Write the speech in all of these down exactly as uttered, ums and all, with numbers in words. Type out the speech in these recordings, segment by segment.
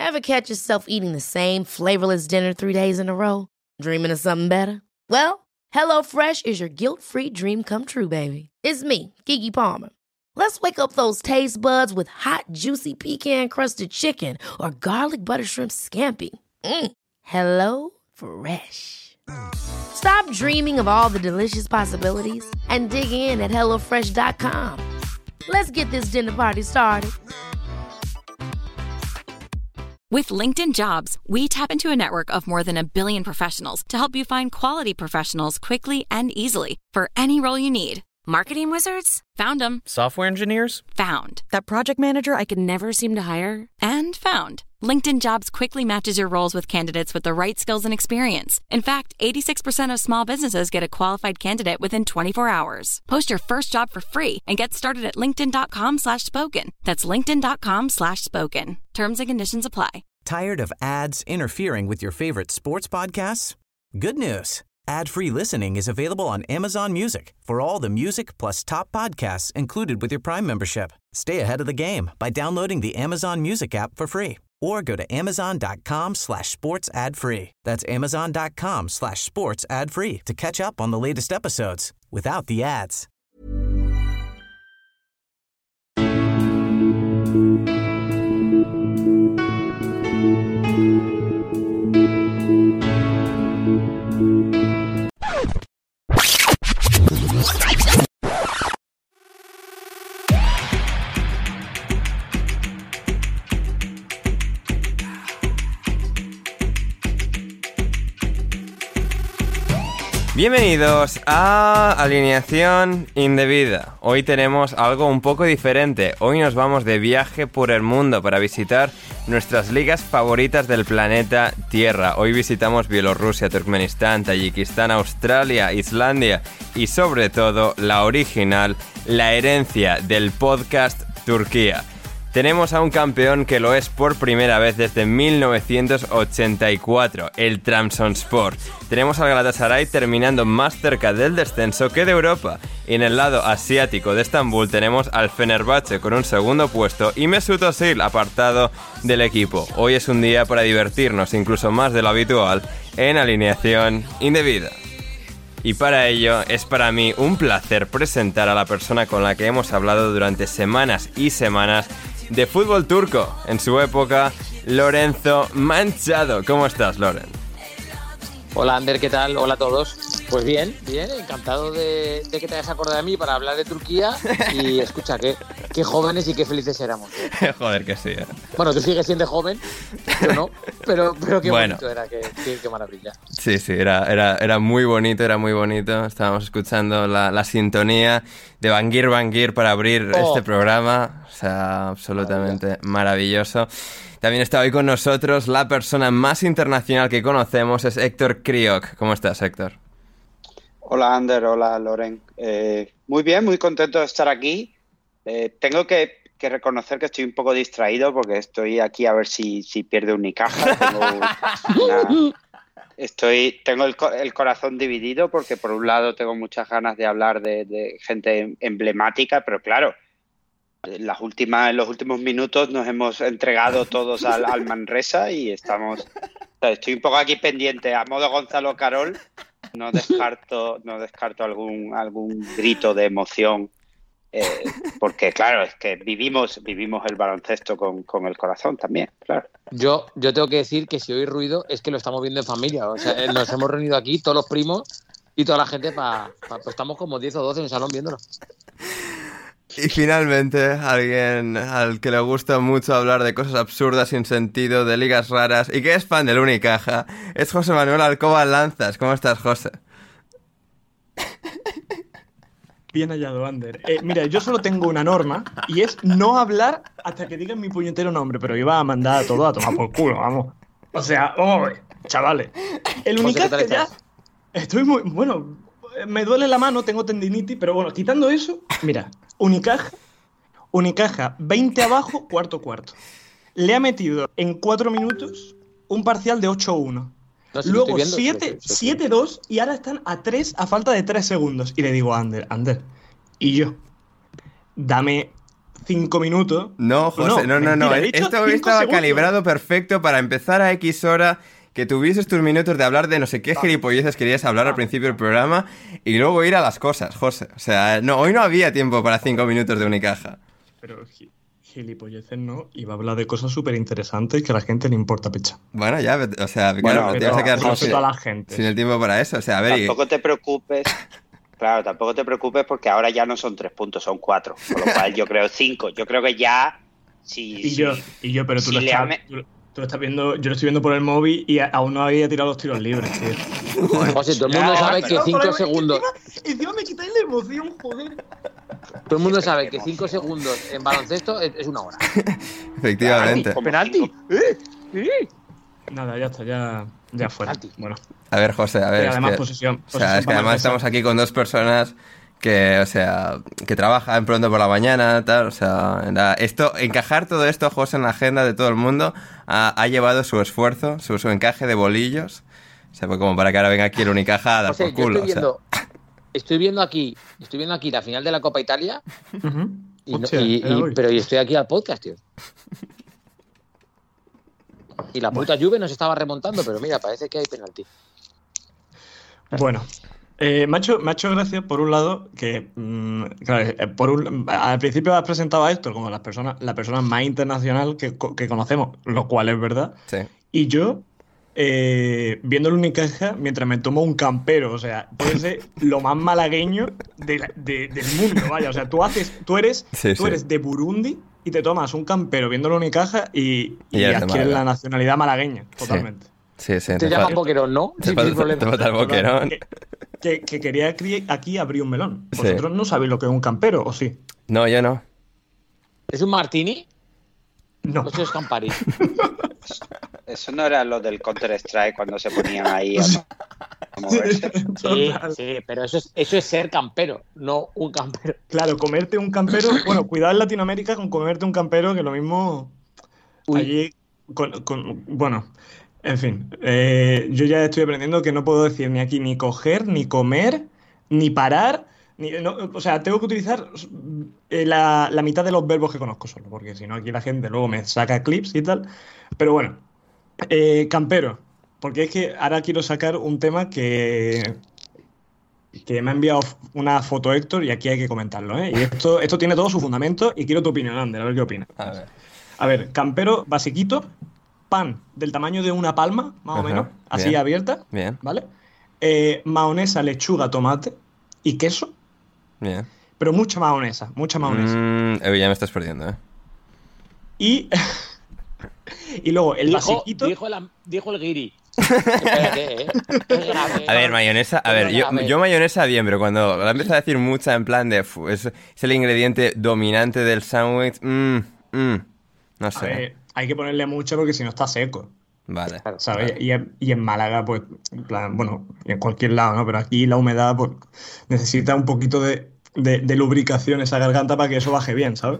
Ever catch yourself eating the same flavorless dinner three days in a row? Dreaming of something better? Well, HelloFresh is your guilt-free dream come true, baby. It's me, Keke Palmer. Let's wake up those taste buds with hot, juicy pecan-crusted chicken or garlic butter shrimp scampi. Mm. Hello Fresh. Stop dreaming of all the delicious possibilities and dig in at hello fresh dot com. Let's get this dinner party started. With LinkedIn Jobs, we tap into a network of more than a billion professionals to help you find quality professionals quickly and easily for any role you need. Marketing wizards? Found them. Software engineers? Found. That project manager I could never seem to hire? And found. LinkedIn Jobs quickly matches your roles with candidates with the right skills and experience. In fact, eighty-six percent of small businesses get a qualified candidate within twenty-four hours. Post your first job for free and get started at linkedin.com slash spoken. That's linkedin.com slash spoken. Terms and conditions apply. Tired of ads interfering with your favorite sports podcasts? Good news. Ad-free listening is available on Amazon Music for all the music plus top podcasts included with your Prime membership. Stay ahead of the game by downloading the Amazon Music app for free or go to amazon.com slash sports ad free. That's amazon.com slash sports ad free to catch up on the latest episodes without the ads. Bienvenidos a Alineación Indebida. Hoy tenemos algo un poco diferente. Hoy nos vamos de viaje por el mundo para visitar nuestras ligas favoritas del planeta Tierra. Hoy visitamos Bielorrusia, Turkmenistán, Tayikistán, Australia, Islandia y sobre todo la original, la herencia del podcast Turquía. Tenemos a un campeón que lo es por primera vez desde mil novecientos ochenta y cuatro, el Trabzonspor. Tenemos al Galatasaray terminando más cerca del descenso que de Europa. Y en el lado asiático de Estambul tenemos al Fenerbahce con un segundo puesto y Mesut Özil apartado del equipo. Hoy es un día para divertirnos incluso más de lo habitual en Alineación Indebida. Y para ello es para mí un placer presentar a la persona con la que hemos hablado durante semanas y semanas de fútbol turco, en su época, Lorenzo Manchado. ¿Cómo estás, Loren? Hola, Ander, ¿qué tal? Hola a todos. Pues bien, bien, encantado de, de que te hayas acordado de mí para hablar de Turquía. Y escucha, qué, qué jóvenes y qué felices éramos. Joder, que sí. ¿eh? Bueno, tú sigues siendo joven, yo no, pero, pero qué bueno. bonito era, qué, qué, qué maravilla. Sí, sí, era, era, era muy bonito, era muy bonito. Estábamos escuchando la, la sintonía de Bangir Bangir para abrir oh. este programa. O sea, absolutamente maravilloso. También está hoy con nosotros la persona más internacional que conocemos, es Héctor Kriok. ¿Cómo estás, Héctor? Hola, Ander. Hola, Loren. Eh, muy bien, muy contento de estar aquí. Eh, tengo que, que reconocer que estoy un poco distraído porque estoy aquí a ver si, si pierde Unicaja. Tengo, una, estoy, tengo el, el corazón dividido porque por un lado tengo muchas ganas de hablar de, de gente emblemática, pero claro, Las últimas, en los últimos minutos nos hemos entregado todos al, al Manresa y estamos... O sea, estoy un poco aquí pendiente, a modo Gonzalo Carol, no descarto, no descarto algún, algún grito de emoción, eh, porque claro, es que vivimos, vivimos el baloncesto con, con el corazón también, claro. Yo, yo tengo que decir que si oís ruido es que lo estamos viendo en familia, o sea, nos hemos reunido aquí, todos los primos y toda la gente, para pa, pues estamos como diez o doce en el salón viéndolo. Y finalmente, alguien al que le gusta mucho hablar de cosas absurdas, sin sentido, de ligas raras y que es fan del Unicaja, es José Manuel Alcoba Lanzas. ¿Cómo estás, José? Bien hallado, Ander. Eh, mira, yo solo tengo una norma y es no hablar hasta que digan mi puñetero nombre, pero iba a mandar a todo a tomar por culo, vamos. O sea, oh, chavales. El Unicaja ya... Estoy muy... Bueno, me duele la mano, tengo tendinitis, pero bueno, quitando eso, mira... Unicaja, Unicaja, veinte abajo, cuarto cuarto. Le ha metido en cuatro minutos un parcial de ocho uno. No, si luego siete dos y ahora están a tres a falta de tres segundos. Y le digo a Ander, Ander, y yo, dame cinco minutos. No, José, no, no, no. mentira, he dicho Esto cinco estaba segundos. calibrado perfecto para empezar a X hora, que tuvieses tus minutos de hablar de no sé qué gilipolleces querías hablar al principio del programa y luego ir a las cosas, José. O sea, no, hoy no había tiempo para cinco minutos de Unicaja. Pero gi- gilipolleces no, iba a hablar de cosas súper interesantes que a la gente le importa pecha. Bueno, ya, o sea, Bueno, claro, te vas a quedar pero sin, respeto a la gente. sin el tiempo para eso. O sea, a ver, y- Tampoco te preocupes. Claro, tampoco te preocupes porque ahora ya no son tres puntos, son cuatro. Con lo cual yo creo cinco. Yo creo que ya... Si, Y si- yo, y yo, pero tú, si lo le estás, ame- tú, tú lo estás viendo, yo lo estoy viendo por el móvil y a- aún no había tirado los tiros libres, tío. José, todo el mundo No, sabe pero- que No, cinco pero segundos. Encima, encima me quitáis la emoción, joder. Todo el mundo sabe que cinco segundos en baloncesto es, es una hora. efectivamente. Como ¡Penalti! cinco. ¡Eh! ¡Eh! Nada, ya está, ya, ya fuera. Penalti. Bueno, A ver, José, a ver. y es además que- posesión. O sea, posesión es que para además Manresa. estamos aquí con dos personas que, o sea, que trabajan pronto por la mañana, tal, o sea, la- esto, encajar todo esto, José, en la agenda de todo el mundo ha, ha llevado su esfuerzo, su, su encaje de bolillos, o sea, pues como para que ahora venga aquí el Unicaja a dar José, por yo culo, estoy o sea. viendo, estoy viendo aquí, estoy viendo aquí la final de la Copa Italia, Ujú. y no- Hostia, y- era y- hoy. pero yo estoy aquí al podcast, tío. Y la puta Juve nos estaba remontando, pero mira, parece que hay penalti. Bueno, eh, me, ha hecho, me ha hecho gracia, por un lado, que mm, claro, eh, por un, al principio has presentado a Héctor como la persona, la persona más internacional que, co- que conocemos, lo cual es verdad. Sí. Y yo, eh, viendo el Unicaja, mientras me tomo un campero, o sea, puede ser lo más malagueño de la- de- del mundo, vaya. O sea, tú haces, tú eres, Sí, tú sí. eres de Burundi y te tomas un campero viendo el Unicaja y, Y y eres de adquieres Málaga. la nacionalidad malagueña, totalmente. Sí, sí. Te te llaman fa- Boquerón, ¿no? te Sí, falta- sin problema. te falta el boquerón. Que, que- que quería aquí, aquí abrir un melón. Sí. Vosotros no sabéis lo que es un campero, ¿o sí? No, yo no. ¿Es un martini? No. ¿O eso es Campari? Eso no era lo del Counter-Strike cuando se ponían ahí a, a moverse. Sí, Total. sí, pero eso es, eso es ser campero, no un campero. Claro, comerte un campero. Bueno, cuidado en Latinoamérica con comerte un campero, que lo mismo Uy. allí. Con, con- bueno, en fin. eh, yo ya estoy aprendiendo que no puedo decir ni aquí ni coger, ni comer, ni parar. Ni, no, o sea, tengo que utilizar eh, la, la mitad de los verbos que conozco solo, porque si no, aquí la gente luego me saca clips y tal. Pero bueno, eh, campero. Porque es que ahora quiero sacar un tema que, que me ha enviado una foto Héctor y aquí hay que comentarlo, ¿eh? Y esto, esto tiene todo su fundamento y quiero tu opinión, Ander, a ver qué opinas. A ver. A ver, campero basiquito, pan del tamaño de una palma, más Ajá, o menos, así bien. abierta, Bien, ¿vale? Eh, mahonesa, lechuga, tomate y queso, bien. pero mucha mahonesa, mucha mahonesa. Mm, eh, ya me estás perdiendo, ¿eh? Y, y luego el Dijo, basiquito... dijo, el, am- dijo el guiri. Espérate, ¿eh? Es grave. A ver, mayonesa, a ver, yo, A ver. yo mayonesa bien, pero cuando la empiezo a decir mucha en plan de fu, es, es el ingrediente dominante del sándwich, mmm, mmm, no a sé. ver, hay que ponerle mucho porque si no está seco, Vale. ¿sabes? Y, en- y en Málaga, pues, en plan, bueno, y en cualquier lado, ¿no? Pero aquí la humedad, pues, necesita un poquito de, de, de lubricación esa garganta para que eso baje bien, ¿sabes?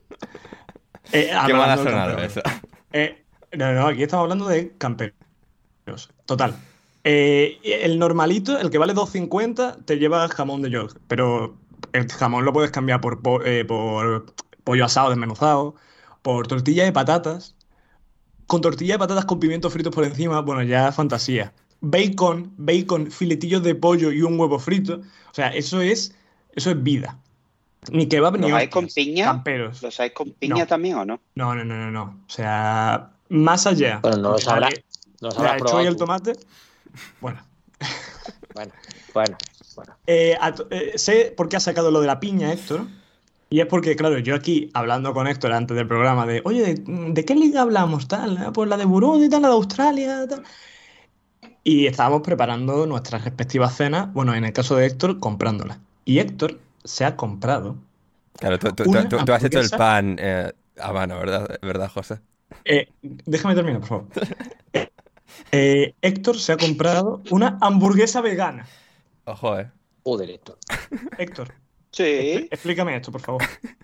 Eh, Qué mal ha hablando del sonado campero. eso. Eh, no, no, aquí estamos hablando de camperos. Total. Eh, el normalito, el que vale dos cincuenta, te lleva jamón de York. Pero el jamón lo puedes cambiar por, po- eh, por pollo asado desmenuzado, por tortilla de patatas. Con tortilla de patatas con pimientos fritos por encima, bueno, ya fantasía. Bacon, bacon, filetillos de pollo y un huevo frito. O sea, eso es, eso es vida. Ni kebab ni ¿Los hay hostias. con piña? Camperos. ¿Los hay con piña No. también o no? No, no, no, no, no. O sea, más allá. Bueno, no lo de la sabrá. le- No lo de la habrás lechuga probado y el tú. tomate. Bueno. Bueno, bueno, bueno. Eh, a to- eh, sé por qué ha sacado lo de la piña, Héctor. Y es porque, claro, yo aquí, hablando con Héctor antes del programa, de, oye, ¿de, de qué liga hablamos? Tal, ah, pues la de Burundi, tal, la de Australia, tal. Y estábamos preparando nuestras respectivas cenas, bueno, en el caso de Héctor, comprándolas. Y Héctor se ha comprado. Claro, tú, tú- Una tú- tú has hecho el hamburguesa. pan eh, a mano, ¿verdad? ¿Verdad, José? Eh, déjame terminar, por favor. Eh, Héctor se ha comprado una hamburguesa vegana. Ojo, eh. Joder, esto. Héctor, Sí. explícame esto, por favor.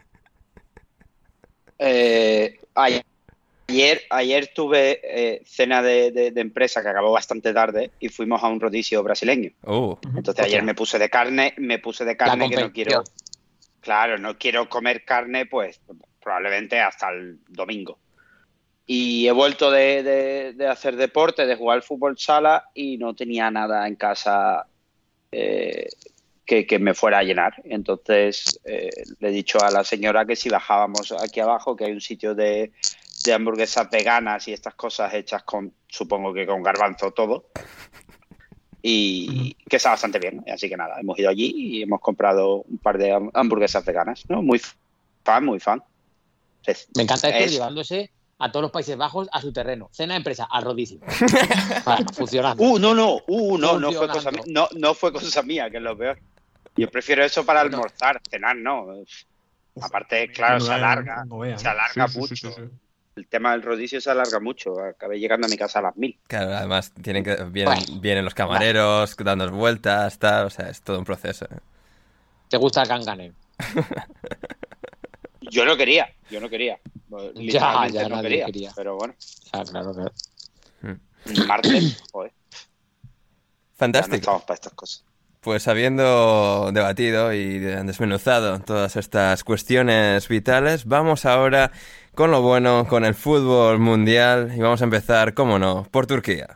Eh, ayer, ayer, ayer tuve eh, cena de, de- de empresa que acabó bastante tarde y fuimos a un rodillo brasileño. Uh, Entonces ayer me puse de carne, me puse de carne que no quiero. Claro, no quiero comer carne, pues probablemente hasta el domingo. Y he vuelto de, de, de hacer deporte, de jugar al fútbol sala y no tenía nada en casa eh, que, que me fuera a llenar. Entonces eh, le he dicho a la señora que si bajábamos aquí abajo, que hay un sitio de, de hamburguesas veganas y estas cosas hechas con, supongo que con garbanzo todo, y que está bastante bien. Así que nada, hemos ido allí y hemos comprado un par de hamburguesas veganas, ¿no? Muy fan, muy fan. Es, Me encanta esto es, llevándose a todos los Países Bajos a su terreno. Cena de empresa, al rodicio. Vale, funcionando. Uh, no, no, uh, no, no fue cosa mía, no, no fue cosa mía, que es lo peor. Yo prefiero eso para bueno. almorzar, cenar no. Aparte, claro, se alarga, se alarga sí, mucho. Sí, sí, sí, sí. El tema del rodicio se alarga mucho. Acabé llegando a mi casa a las mil. Claro, además tienen que vienen, bueno, vienen los camareros vale. dando vueltas, tal, o sea, es todo un proceso. ¿eh? ¿Te gusta el cancaneo? Yo no quería, yo no quería. Ya, ya no nadie quería, quería. Pero bueno. Ah, claro, claro. Martes, joder. Fantástico. Ya no estamos para estas cosas. Pues habiendo debatido y desmenuzado todas estas cuestiones vitales, vamos ahora con lo bueno, con el fútbol mundial, y vamos a empezar, cómo no, por Turquía.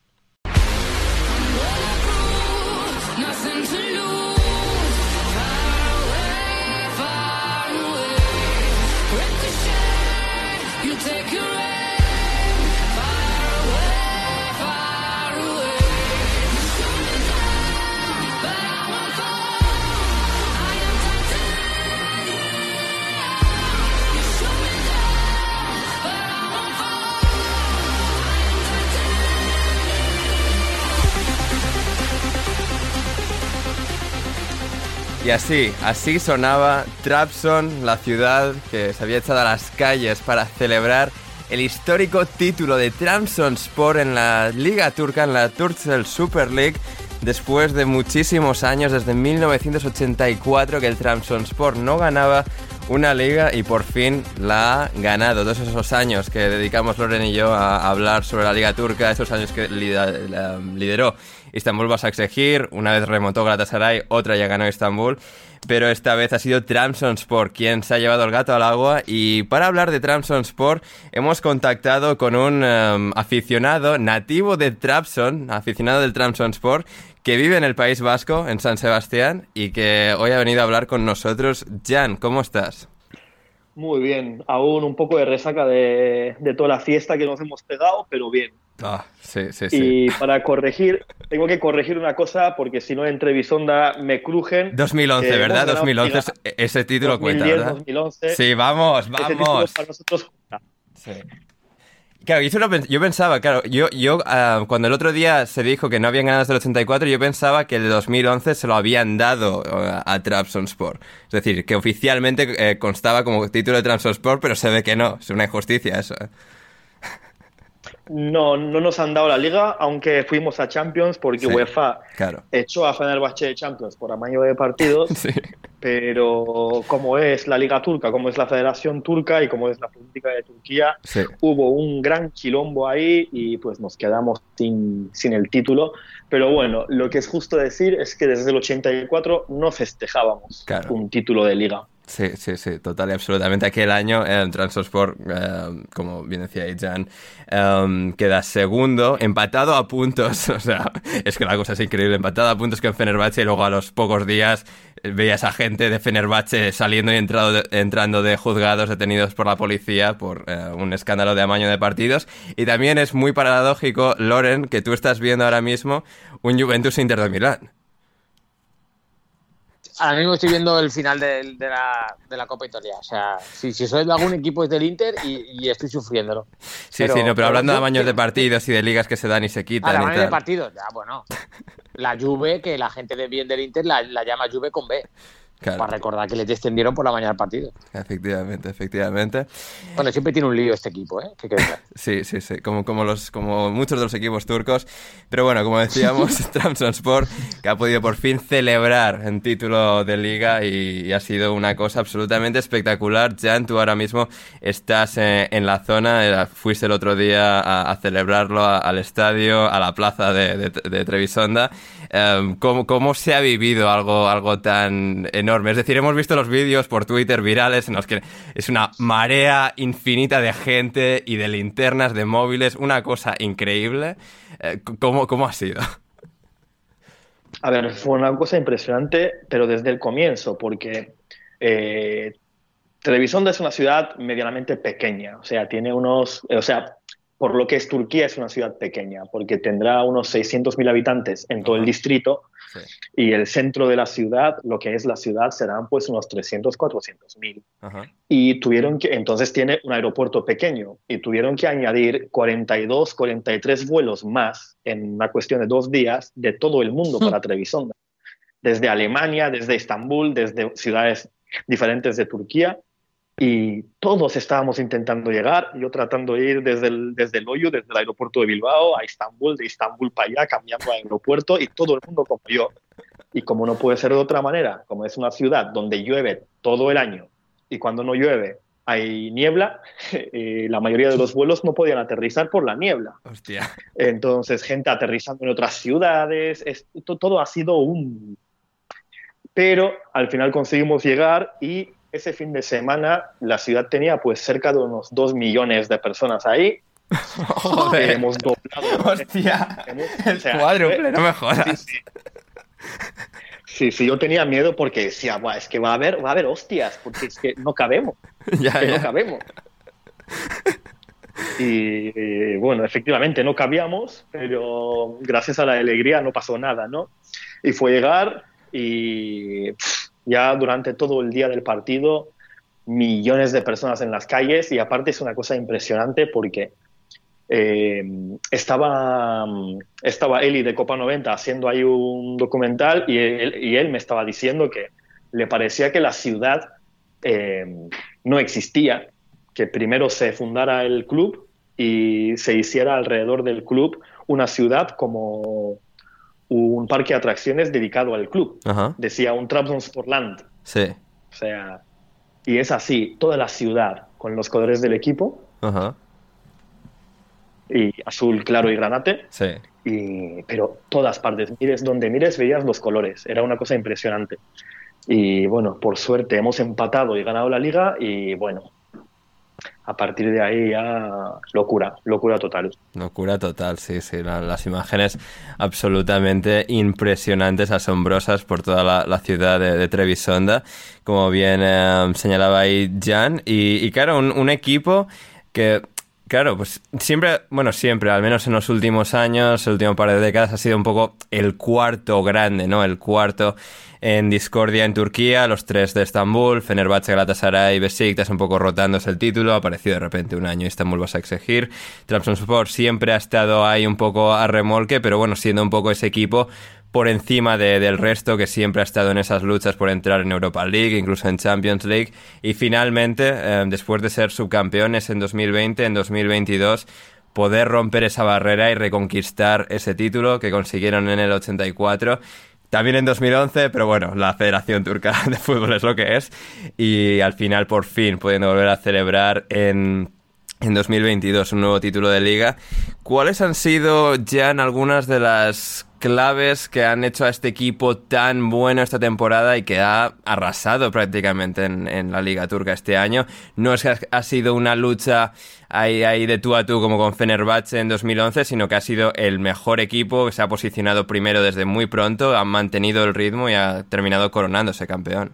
Y así, así sonaba Trabzon, la ciudad que se había echado a las calles para celebrar el histórico título de Trabzonspor en la Liga Turca, en la Turkcell Super League, después de muchísimos años, desde mil novecientos ochenta y cuatro, que el Trabzonspor no ganaba una liga y por fin la ha ganado. Todos esos años que dedicamos Loren y yo a hablar sobre la Liga Turca, esos años que lideró Istanbul Başakşehir, una vez remontó Galatasaray, otra ya ganó Istanbul, pero esta vez ha sido Trabzonspor quien se ha llevado el gato al agua. Y para hablar de Trabzonspor hemos contactado con un um, aficionado nativo de Trabzon, aficionado del Trabzonspor, que vive en el País Vasco, en San Sebastián, y que hoy ha venido a hablar con nosotros. Jan, ¿cómo estás? Muy bien, aún un poco de resaca de, de toda la fiesta que nos hemos pegado, pero bien. Ah, sí, sí, sí. Y para corregir, tengo que corregir una cosa, porque si no en Trevisonda me crujen. dos mil once, ¿verdad? dos mil once, ese título dos mil diez, cuenta, ¿verdad? dos mil once. Sí, vamos, vamos. Ese título para nosotros cuenta. Sí. Claro, yo, solo pens- yo pensaba, claro, yo, yo uh, cuando el otro día se dijo que no habían ganado desde el ochenta y cuatro, yo pensaba que el dos mil once se lo habían dado uh, a Trabzonspor. Es decir, que oficialmente eh, constaba como título de Trabzonspor, pero se ve que no, es una injusticia eso. ¿eh? No, no nos han dado la liga, aunque fuimos a Champions, porque sí, UEFA claro. echó a Fenerbahce de Champions por amaño de partidos, sí. Pero como es la Liga Turca, como es la Federación Turca y como es la política de Turquía, sí. Hubo un gran quilombo ahí y pues nos quedamos sin, sin el título. Pero bueno, lo que es justo decir es que desde el ochenta y cuatro no festejábamos claro. un título de liga. Sí, sí, sí, total y absolutamente. Aquel año el Trabzonspor, eh, como bien decía Jan, eh, queda segundo, empatado a puntos. O sea, es que la cosa es increíble. Empatado a puntos con Fenerbahce y luego a los pocos días veías a gente de Fenerbahce saliendo y entrado de, entrando de juzgados detenidos por la policía por eh, un escándalo de amaño de partidos. Y también es muy paradójico, Loren, que tú estás viendo ahora mismo un Juventus Inter de Milán. Ahora mismo estoy viendo el final de, de, la, de la Copa Italia. O sea, si, si soy de algún equipo es del Inter y, y estoy sufriéndolo. Sí, pero, sí, no, pero hablando yo, de amaños de partidos y de ligas que se dan y se quitan. Ah, y amaños de partidos, ya, bueno. La Juve, que la gente de bien del Inter la, la llama Juve con B. Claro. Para recordar que les descendieron por la mañana del partido. Efectivamente, efectivamente. Bueno, siempre tiene un lío este equipo, ¿eh? ¿Qué crees? Sí, sí, sí, como, como, los, como muchos de los equipos turcos. Pero bueno, como decíamos, Trabzonspor, que ha podido por fin celebrar en título de liga y, y ha sido una cosa absolutamente espectacular. Jan, tú ahora mismo estás eh, en la zona, eh, fuiste el otro día a, a celebrarlo a, al estadio, a la plaza de, de, de Trevisonda. Um, ¿cómo, ¿Cómo se ha vivido algo, algo tan enorme enorme. Es decir, hemos visto los vídeos por Twitter virales en los que es una marea infinita de gente y de linternas, de móviles, una cosa increíble. Eh, ¿cómo, ¿Cómo ha sido? A ver, fue una cosa impresionante, pero desde el comienzo, porque eh, Trebisonda es una ciudad medianamente pequeña, o sea, tiene unos, o sea, por lo que es Turquía es una ciudad pequeña, porque tendrá unos seiscientos mil habitantes en todo Ajá. el distrito, sí. y el centro de la ciudad, lo que es la ciudad, serán pues unos trescientos, cuatrocientos mil. Y tuvieron que, entonces tiene un aeropuerto pequeño, y tuvieron que añadir cuarenta y dos, cuarenta y tres vuelos más en una cuestión de dos días de todo el mundo para Trebisonda. Desde Alemania, desde Estambul, desde ciudades diferentes de Turquía. Y todos estábamos intentando llegar, yo tratando de ir desde el, desde el hoyo, desde el aeropuerto de Bilbao a Estambul, de Estambul para allá, cambiando de aeropuerto, y todo el mundo como yo. Y como no puede ser de otra manera, como es una ciudad donde llueve todo el año, y cuando no llueve hay niebla, eh, la mayoría de los vuelos no podían aterrizar por la niebla. Hostia. Entonces, gente aterrizando en otras ciudades, es, todo ha sido un... Pero al final conseguimos llegar y... Ese fin de semana la ciudad tenía pues cerca de unos dos millones de personas ahí. Joder. Eh, hemos doblado. Hostia, hemos, el o sea, cuádruple, no me jodas. Sí, sí. sí, sí, yo tenía miedo porque decía, Buah, es que va a haber, va a haber hostias, porque es que no cabemos. Ya, que ya. no cabemos. Y eh, bueno, efectivamente no cabíamos, pero gracias a la alegría no pasó nada, ¿no? Y fue llegar y... Pff, ya durante todo el día del partido, millones de personas en las calles, y aparte es una cosa impresionante porque eh, estaba, estaba Eli de Copa noventa haciendo ahí un documental y él, y él me estaba diciendo que le parecía que la ciudad eh, no existía, que primero se fundara el club y se hiciera alrededor del club una ciudad como... un parque de atracciones dedicado al club. Ajá. Decía un Trabzonsporland. Sí. O sea, y es así, toda la ciudad con los colores del equipo. Ajá. Y azul claro y granate. Sí. Y, pero todas partes, mires donde mires, veías los colores. Era una cosa impresionante. Y bueno, por suerte hemos empatado y ganado la liga y bueno, a partir de ahí ya locura, locura total. Locura total, sí, sí. La, las imágenes absolutamente impresionantes, asombrosas por toda la, la ciudad de, de Trebisonda, como bien eh, señalaba ahí Jan. Y, y claro, un, un equipo que... Claro, pues siempre, bueno, siempre, al menos en los últimos años, el último par de décadas, ha sido un poco el cuarto grande, ¿no? El cuarto en discordia en Turquía, los tres de Estambul, Fenerbahce, Galatasaray y Besiktas, un poco rotándose el título, ha aparecido de repente un año Istanbul Başakşehir. Trabzonspor siempre ha estado ahí un poco a remolque, pero bueno, siendo un poco ese equipo por encima de, del resto que siempre ha estado en esas luchas por entrar en Europa League, incluso en Champions League, y finalmente, eh, después de ser subcampeones en dos mil veinte, en dos mil veintidós, poder romper esa barrera y reconquistar ese título que consiguieron en el ochenta y cuatro, también en dos mil once, pero bueno, la Federación Turca de Fútbol es lo que es, y al final por fin pudiendo volver a celebrar en... En dos mil veintidós, un nuevo título de Liga. ¿Cuáles han sido, Jan, algunas de las claves que han hecho a este equipo tan bueno esta temporada y que ha arrasado prácticamente en, en la Liga Turca este año? No es que ha sido una lucha ahí, ahí de tú a tú como con Fenerbahce en dos mil once, sino que ha sido el mejor equipo que se ha posicionado primero desde muy pronto, ha mantenido el ritmo y ha terminado coronándose campeón.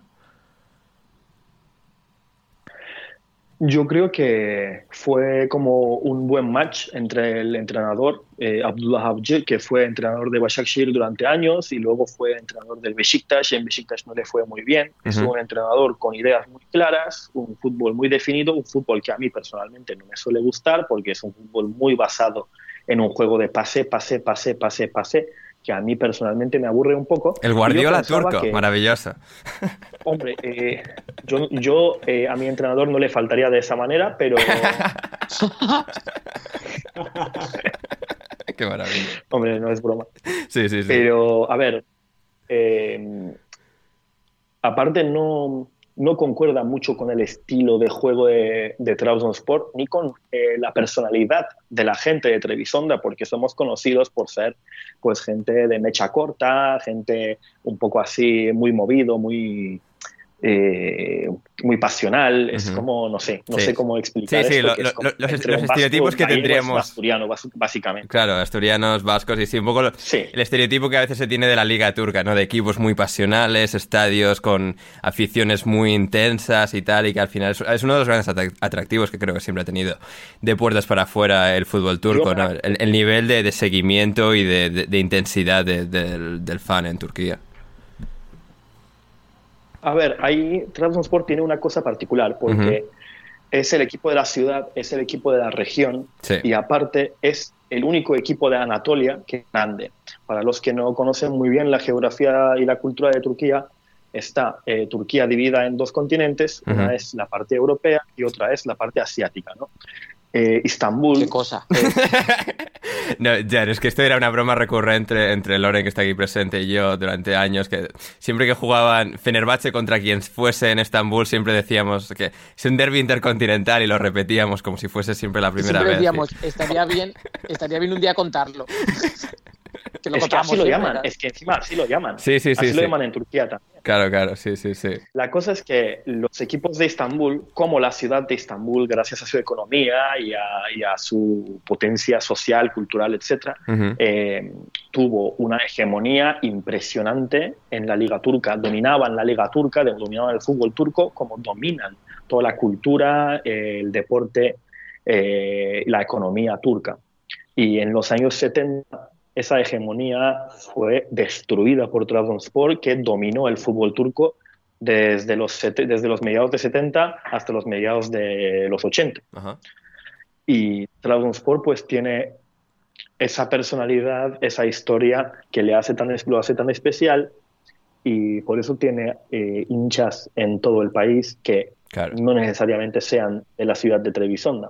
Yo creo que fue como un buen match entre el entrenador eh, Abdullah Avcı, que fue entrenador de Başakşehir durante años y luego fue entrenador del Beşiktaş. En Beşiktaş no le fue muy bien. Uh-huh. Es un entrenador con ideas muy claras, un fútbol muy definido, un fútbol que a mí personalmente no me suele gustar porque es un fútbol muy basado en un juego de pase, pase, pase, pase, pase, que a mí personalmente me aburre un poco. El Guardiola turco, que, maravilloso. Hombre, eh, yo, yo eh, a mi entrenador no le faltaría de esa manera, pero... Qué maravilla. Hombre, no es broma. Sí, sí, sí. Pero, a ver, eh, aparte no... no concuerda mucho con el estilo de juego de, de Trabzonspor ni con eh, la personalidad de la gente de Trebisonda, porque somos conocidos por ser pues gente de mecha corta, gente un poco así muy movido, muy eh, muy pasional, es Ujú. como, no sé, no Sí. sé cómo explicar Sí, sí, esto, lo- que lo- es como lo- los, entre los un vasco, estereotipos que un gallego, tendríamos. es asturiano, bas- básicamente. Claro, asturianos, vascos y sí, un poco lo- Sí. el estereotipo que a veces se tiene de la liga turca, ¿no? De equipos muy pasionales, estadios con aficiones muy intensas y tal, y que al final es, es uno de los grandes atra- atractivos que creo que siempre ha tenido de puertas para afuera el fútbol turco, Yo- ¿no? El, el nivel de, de seguimiento y de, de- de intensidad de- del, del fan en Turquía. A ver, ahí Trabzonspor tiene una cosa particular porque es el equipo de la ciudad, es el equipo de la región Sí. y aparte es el único equipo de Anatolia que es grande. Para los que no conocen muy bien la geografía y la cultura de Turquía, está eh, Turquía dividida en dos continentes, Ujú. una es la parte europea y otra es la parte asiática, ¿no? Eh, Istambul. Qué cosa. No, ya, es que esto era una broma recurrente entre Loren, que está aquí presente, y yo durante años, que siempre que jugaban Fenerbahce contra quien fuese en Estambul, siempre decíamos que es un derbi intercontinental y lo repetíamos como si fuese siempre la primera Siempre vez. decíamos, estaría bien, estaría bien un día contarlo. Que lo Es que contamos así lo siempre, llaman, ¿verdad? es que encima así lo llaman. Sí, sí, sí, Así lo sí. llaman en Turquía también. Claro, claro, sí, sí, sí. La cosa es que los equipos de Estambul, como la ciudad de Estambul, gracias a su economía y a, y a su potencia social, cultural, etcétera, Ujú. eh, tuvo una hegemonía impresionante en la Liga Turca. Dominaban la Liga Turca, dominaban el fútbol turco, como dominan toda la cultura, eh, el deporte, eh, la economía turca. Y en los años setenta esa hegemonía fue destruida por Trabzonspor, que dominó el fútbol turco desde los, sete- desde los mediados de setenta hasta los mediados de los ochenta. Ajá. Y Trabzonspor pues tiene esa personalidad, esa historia que le hace tan, lo hace tan especial, y por eso tiene eh, hinchas en todo el país que Claro. no necesariamente sean de la ciudad de Trebisonda.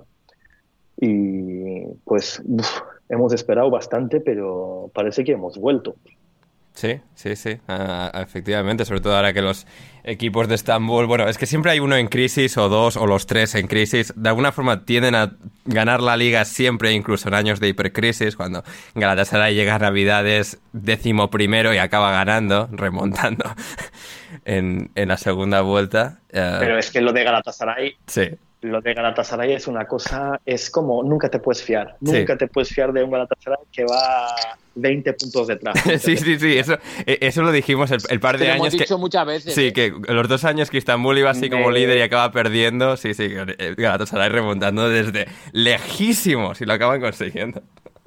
Y pues uf, hemos esperado bastante, pero parece que hemos vuelto. Sí, sí, sí, ah, efectivamente, sobre todo ahora que los equipos de Estambul, bueno, es que siempre hay uno en crisis o dos o los tres en crisis, de alguna forma tienden a ganar la liga siempre, incluso en años de hipercrisis, cuando Galatasaray llega a Navidades décimo primero y acaba ganando, remontando en, en la segunda vuelta. Uh, Pero es que lo de Galatasaray... Sí. Lo de Galatasaray es una cosa, es como nunca te puedes fiar, Sí. nunca te puedes fiar de un Galatasaray que va veinte puntos detrás. Sí, sí, sí, eso, eso lo dijimos el, el par Te de lo años hemos dicho que... muchas veces. Sí, ¿eh? que los dos años que Istambul iba así como Me- líder y acaba perdiendo, sí, sí, que Galatasaray remontando desde lejísimos y lo acaban consiguiendo.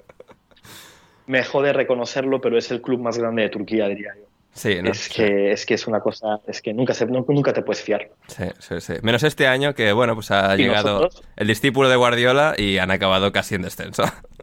Me jode reconocerlo, pero es el club más grande de Turquía, diría yo. Sí, ¿no? Es que, es que es una cosa, es que nunca, se, nu- nunca te puedes fiar. Sí, sí, sí. Menos este año que, bueno, pues ha ¿Y llegado nosotros? el discípulo de Guardiola y han acabado casi en descenso.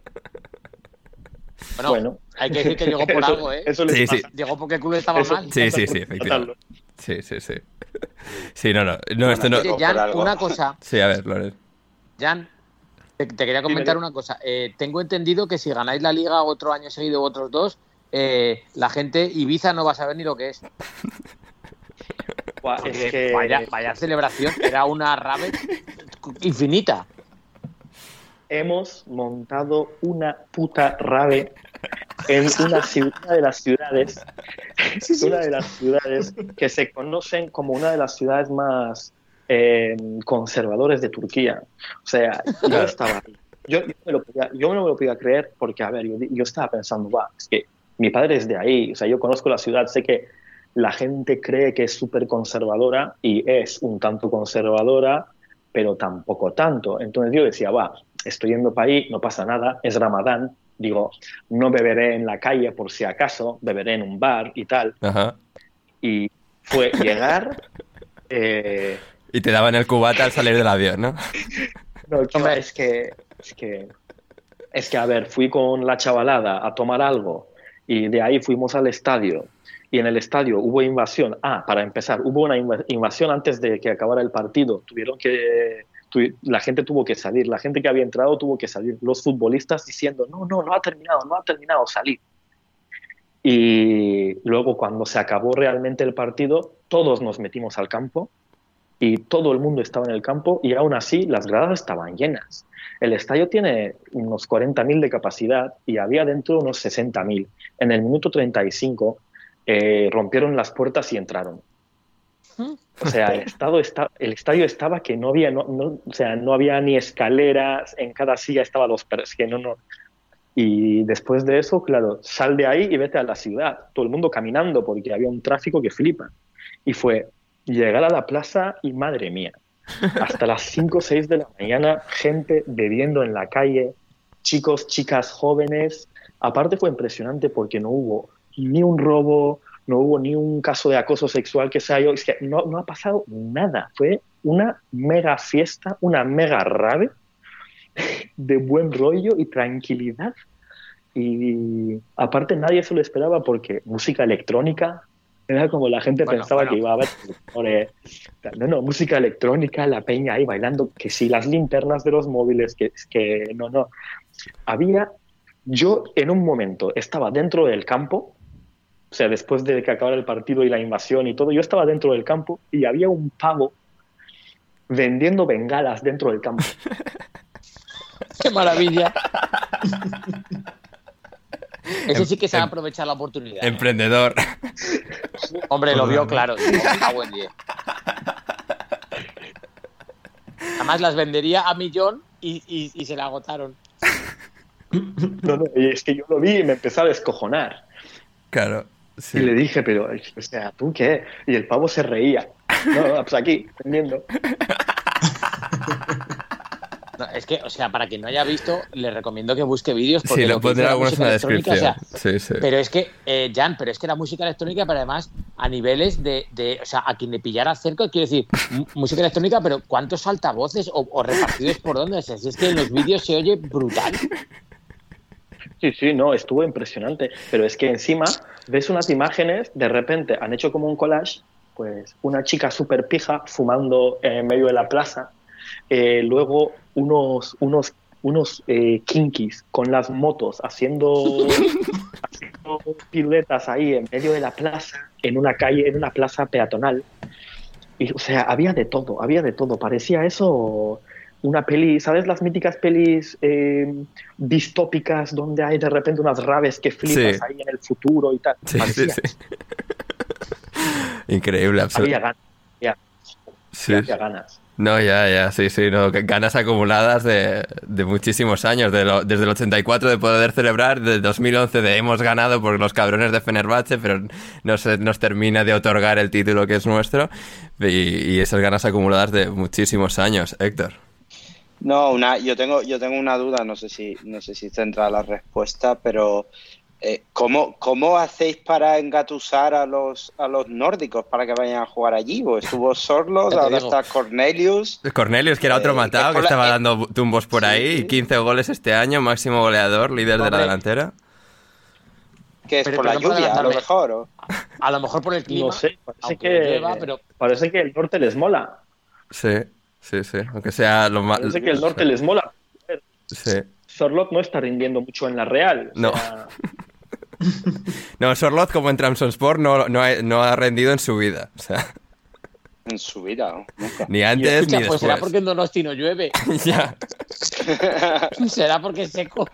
Bueno, Bueno. hay que decir que llegó por Eso- algo, ¿eh? eso les Sí, sí. pasa. Llegó porque el club estaba Eso- mal. Sí, sí, sí, por efectivamente. tratarlo. Sí, sí, sí. Sí, no, no. No, esto no... Oye, por Jan, algo. una cosa. Sí, a ver, Loren. Jan, te, te quería comentar Dime. una cosa. Eh, tengo entendido que si ganáis la liga otro año seguido u otros dos, eh, la gente Ibiza no va a saber ni lo que es. Buah, Porque es que vaya, vaya celebración, era una rave infinita. hemos montado una puta rave en una, ciudad, una de las ciudades, una de las ciudades que se conocen como una de las ciudades más eh, conservadores de Turquía. O sea, yo estaba ahí. Yo, yo, me lo podía, yo no me lo podía creer porque, a ver, yo, yo estaba pensando, va, es que mi padre es de ahí, o sea, yo conozco la ciudad, sé que la gente cree que es súper conservadora y es un tanto conservadora, pero tampoco tanto. Entonces yo decía, va, estoy yendo para ahí, no pasa nada, es Ramadán, digo, no beberé en la calle por si acaso, beberé en un bar y tal. Ajá. Y fue llegar... Eh, Y te daban el cubata al salir del avión, ¿no? no, hombre, es que, es que, es que, a ver, fui con la chavalada a tomar algo y de ahí fuimos al estadio. Y en el estadio hubo invasión. Ah, para empezar, hubo una inv- invasión antes de que acabara el partido. Tuvieron que... Tu- la gente tuvo que salir. La gente que había entrado tuvo que salir. Los futbolistas diciendo, no, no, no ha terminado, no ha terminado, salir. Y luego cuando se acabó realmente el partido, todos nos metimos al campo y todo el mundo estaba en el campo y aún así las gradas estaban llenas. El estadio tiene unos cuarenta mil de capacidad y había dentro unos sesenta mil. En el minuto treinta y cinco eh, rompieron las puertas y entraron. O sea, el, estado está, el estadio estaba que no había, no, no, o sea, no había ni escaleras, en cada silla estaba dos personas, que no, no. Y después de eso, claro, sal de ahí y vete a la ciudad, todo el mundo caminando porque había un tráfico que flipa. Y fue llegar a la plaza y madre mía, hasta las cinco o seis de la mañana, gente bebiendo en la calle, chicos, chicas, jóvenes. Aparte fue impresionante porque no hubo ni un robo, no hubo ni un caso de acoso sexual que se haya... Es que no, no ha pasado nada. Fue una mega fiesta, una mega rave de buen rollo y tranquilidad. Y aparte nadie se lo esperaba porque música electrónica... Era como la gente bueno, pensaba bueno. que iba a ver... No, no, música electrónica, la peña ahí bailando, que sí, las linternas de los móviles, que, que no, no. Había... Yo en un momento estaba dentro del campo, o sea, después de que acabara el partido y la invasión y todo, yo estaba dentro del campo y había un pavo vendiendo bengalas dentro del campo. ¡Qué maravilla! Ese sí que se va a aprovechar la oportunidad. Emprendedor. ¿Eh? Hombre, lo vio claro. A buen día. Además las vendería a millón y, y, y se la agotaron. No, no, es que yo lo vi y me empezó a descojonar. Claro. Sí. Y le dije, pero, o sea, ¿tú qué? Y el pavo se reía. No, no, pues aquí, vendiendo. No, es que, o sea, para quien no haya visto, le recomiendo que busque vídeos. Sí, lo, lo pondré algunos en la descripción. O sea, sí, sí. Pero es que, eh, Jan, pero es que la música electrónica, pero además, a niveles de, de, o sea, a quien le pillara cerca, quiero decir, m- música electrónica, pero ¿cuántos altavoces o, o repartidos por dónde? O sea, si es que en los vídeos se oye brutal. Sí, sí, no, estuvo impresionante. Pero es que encima ves unas imágenes, de repente han hecho como un collage, pues una chica súper pija fumando en medio de la plaza, eh, luego unos, unos, unos eh, kinkis con las motos haciendo, haciendo piruetas ahí en medio de la plaza, en una calle, en una plaza peatonal. Y, o sea, había de todo, había de todo. Parecía eso... Una peli, ¿sabes? Las míticas pelis eh, distópicas donde hay de repente unas raves que flipas sí. ahí en el futuro y tal. Sí, sí, sí. Increíble, absolutamente. Había ganas. Ya. Sí. Había ganas. No, ya, ya, sí, sí. No, ganas acumuladas de, de muchísimos años. De lo, desde el ochenta y cuatro de poder celebrar, desde dos mil once de hemos ganado por los cabrones de Fenerbahce, pero no se nos termina de otorgar el título que es nuestro. Y, y esas ganas acumuladas de muchísimos años. Héctor. No, una, yo tengo, yo tengo una duda, no sé si, no sé si tendrá la respuesta, pero eh, ¿cómo, cómo hacéis para engatusar a los, a los nórdicos para que vayan a jugar allí? Pues estuvo Sorloth, ahora está Cornelius. Cornelius, que era otro eh, matado, que, que estaba la... dando tumbos por ahí, sí, y quince goles este año, máximo goleador, líder Hombre. de la delantera. ¿Qué es pero, por la lluvia, a lo mejor? ¿o? A lo mejor por el clima. No sé, parece que, lleva, pero... parece que el norte les mola. Sí. Sí, sí, aunque sea lo más... Parece que el norte les mola. Sí. Sorloth no está rindiendo mucho en la Real. O no. Sea... no, Sorloth, como en Trabzonspor, no, no, ha, no ha rendido en su vida. O sea... En su vida, nunca. Ni antes escucha, ni después. Pues será porque en Donosti no llueve. Ya. Será porque es seco.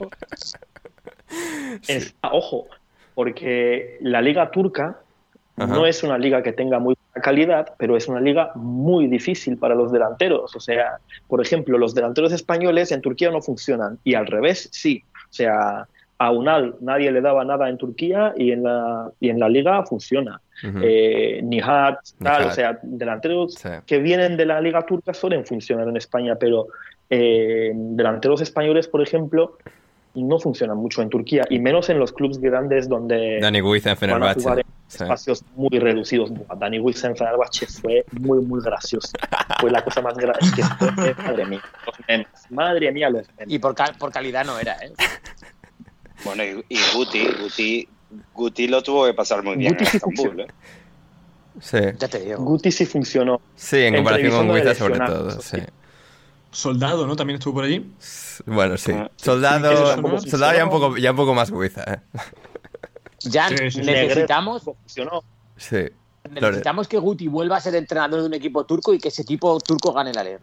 Sí. Es, ojo, porque la liga turca Ajá. no es una liga que tenga muy buena calidad, pero es una liga muy difícil para los delanteros. O sea, por ejemplo, los delanteros españoles en Turquía no funcionan y al revés sí. O sea, a Unal nadie le daba nada en Turquía y en la, y en la liga funciona. Uh-huh. eh, Nihat, tal, Nihat. O sea, delanteros sí. que vienen de la liga turca suelen funcionar en España, pero eh, delanteros españoles, por ejemplo, no funcionan mucho en Turquía, y menos en los clubes grandes donde Dani Guiza en Fenerbahce, van a jugar en sí. espacios muy reducidos. Dani Guiza en Fenerbahce fue muy, muy gracioso. Fue la cosa más graciosa que fue, madre mía, los memes. Madre mía, los memes. Y por, cal- por calidad no era, ¿eh? Bueno, y, y Guti, Guti, Guti lo tuvo que pasar muy bien Guti en Estambul, ¿eh? Sí. Ya te digo. Guti sí funcionó. Sí, en comparación con Guiza sobre todo, sí. Soldado, ¿no? También estuvo por allí. Bueno, sí. Soldado, sí, Soldado ya un poco, ya un poco más Guiza, ¿eh? Ya sí, sí, necesitamos... Sí. Necesitamos que Guti vuelva a ser entrenador de un equipo turco y que ese equipo turco gane la liga.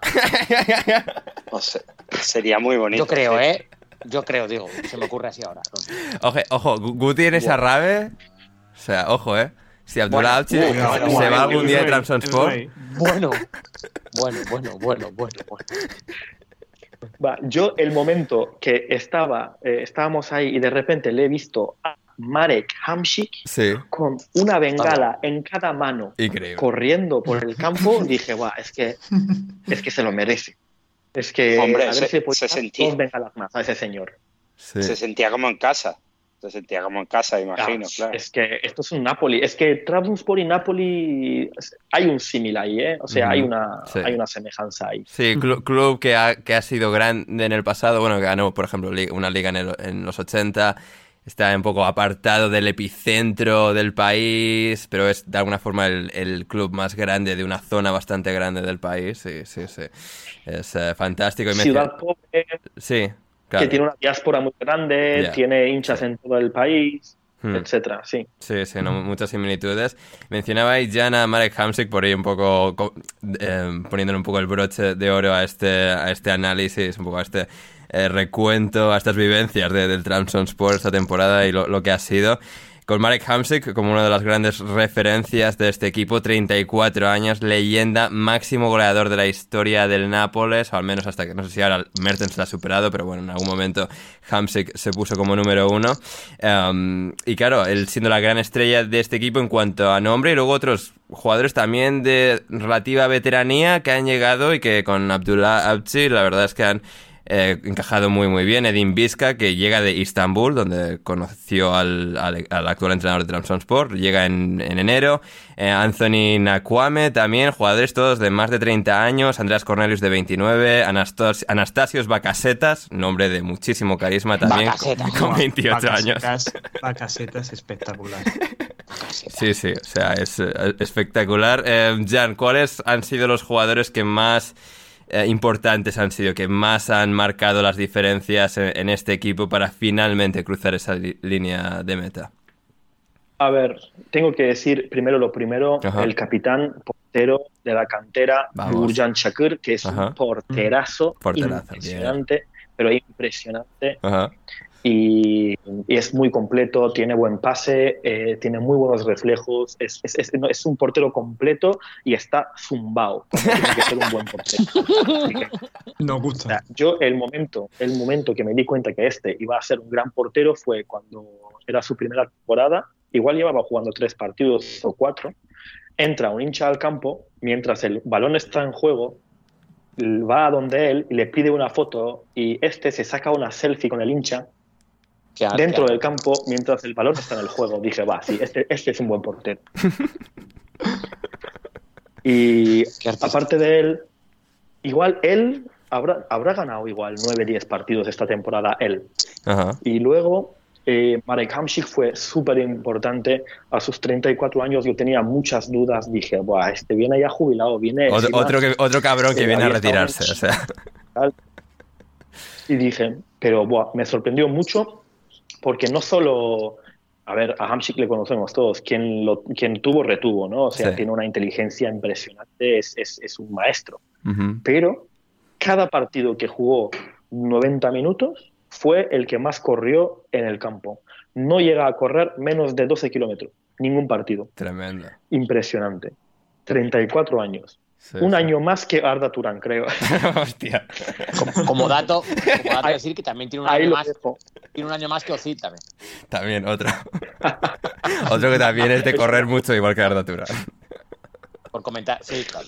O sea, sería muy bonito. Yo creo, sí. ¿eh? Yo creo, digo. Se me ocurre así ahora. Ojo, ojo, Guti en esa rave... O sea, ojo, ¿eh? Si Abdullah Abchi bueno, se bueno, va bueno, algún día de Trabzonspor. Bueno, bueno, bueno, bueno, bueno, bueno. Va, yo el momento que estaba, eh, estábamos ahí y de repente le he visto a Marek Hamšík sí. con una bengala oh. en cada mano, Increíble. corriendo por el campo, dije, guau, es que, es que se lo merece. Es que Hombre, a ver se, si puede se sentía, dos bengalas más a ese señor. Sí. Se sentía como en casa. Se sentía como en casa, imagino, ah, claro. Es que esto es un Napoli. Es que Trabzonspor y Napoli hay un símil ahí, ¿eh? O sea, mm, hay, una, sí. hay una semejanza ahí. Sí, club, club que, ha, que ha sido grande en el pasado. Bueno, que ganó, por ejemplo, una liga en, el, en los ochenta. Está un poco apartado del epicentro del país, pero es de alguna forma el, el club más grande de una zona bastante grande del país. Sí, sí, sí. Es uh, fantástico. Y Ciudad me... pobre. Sí. Claro. Que tiene una diáspora muy grande, yeah. tiene hinchas sí. en todo el país, hmm. etcétera, sí. Sí, sí, no, muchas similitudes. Mencionabais ya a Marek Hamšík por ahí un poco, eh, poniéndole un poco el broche de oro a este, a este análisis, un poco a este eh, recuento, a estas vivencias de, del Trabzonspor esta temporada y lo, lo que ha sido. Con Marek Hamšík como una de las grandes referencias de este equipo, treinta y cuatro años, leyenda, máximo goleador de la historia del Nápoles, o al menos hasta que, no sé si ahora Mertens lo ha superado, pero bueno, en algún momento Hamšík se puso como número uno. Um, y claro, él siendo la gran estrella de este equipo en cuanto a nombre, y luego otros jugadores también de relativa veteranía que han llegado y que con Abdullah Abchi la verdad es que han Eh, encajado muy muy bien. Edin Visca, que llega de Istambul, donde conoció al, al, al actual entrenador de Trabzonspor, llega en, en enero. eh, Anthony Nakwame también, jugadores todos de más de treinta años. Andreas Cornelius de veintinueve, Anastas, Anastasios Bakasetas, nombre de muchísimo carisma también, con, con veintiocho años. Bakasetas espectacular. Sí, sí, o sea, es, es espectacular. eh, Jan, ¿cuáles han sido los jugadores que más Eh, importantes han sido, que más han marcado las diferencias en, en este equipo para finalmente cruzar esa li- línea de meta? A ver, tengo que decir primero lo primero, Ajá. el capitán portero de la cantera, Gurcan Çakır, que es Ajá. un porterazo, Porterazo impresionante, bien. pero impresionante. Ajá. Y, y es muy completo, tiene buen pase, eh, tiene muy buenos reflejos, es, es, es, es un portero completo y está zumbao. Tiene que ser un buen portero. Nos gusta. O sea, yo el momento, el momento que me di cuenta que este iba a ser un gran portero fue cuando era su primera temporada, igual llevaba jugando tres partidos o cuatro, entra un hincha al campo, mientras el balón está en juego, va a donde él y le pide una foto y este se saca una selfie con el hincha Claro, dentro claro. del campo mientras el balón está en el juego. Dije, va, sí, este, este es un buen portero. Y aparte de él, igual él habrá, habrá ganado igual nueve diez partidos esta temporada, él. Ajá. Y luego eh, Marek Hamšík fue súper importante. A sus treinta y cuatro años yo tenía muchas dudas. Dije, buah, este viene ya jubilado, viene... Otro, otro, que, otro cabrón que viene a retirarse, o sea... Y dije, pero buah, me sorprendió mucho porque no solo, a ver, a Hamšík le conocemos todos, quien, lo, quien tuvo, retuvo, ¿no? O sea, sí. tiene una inteligencia impresionante, es, es, es un maestro. Uh-huh. Pero cada partido que jugó noventa minutos fue el que más corrió en el campo. No llega a correr menos de doce kilómetros, ningún partido. Tremendo. Impresionante. treinta y cuatro años. Sí, un sí. año más que Arda Turán, creo. Hostia. Como, como dato, como dato decir que también tiene un año más. Dejo. Tiene un año más que Ozil también. También, otro. Otro que también es de correr mucho, igual que Arda Turán. Por comentar, sí, claro.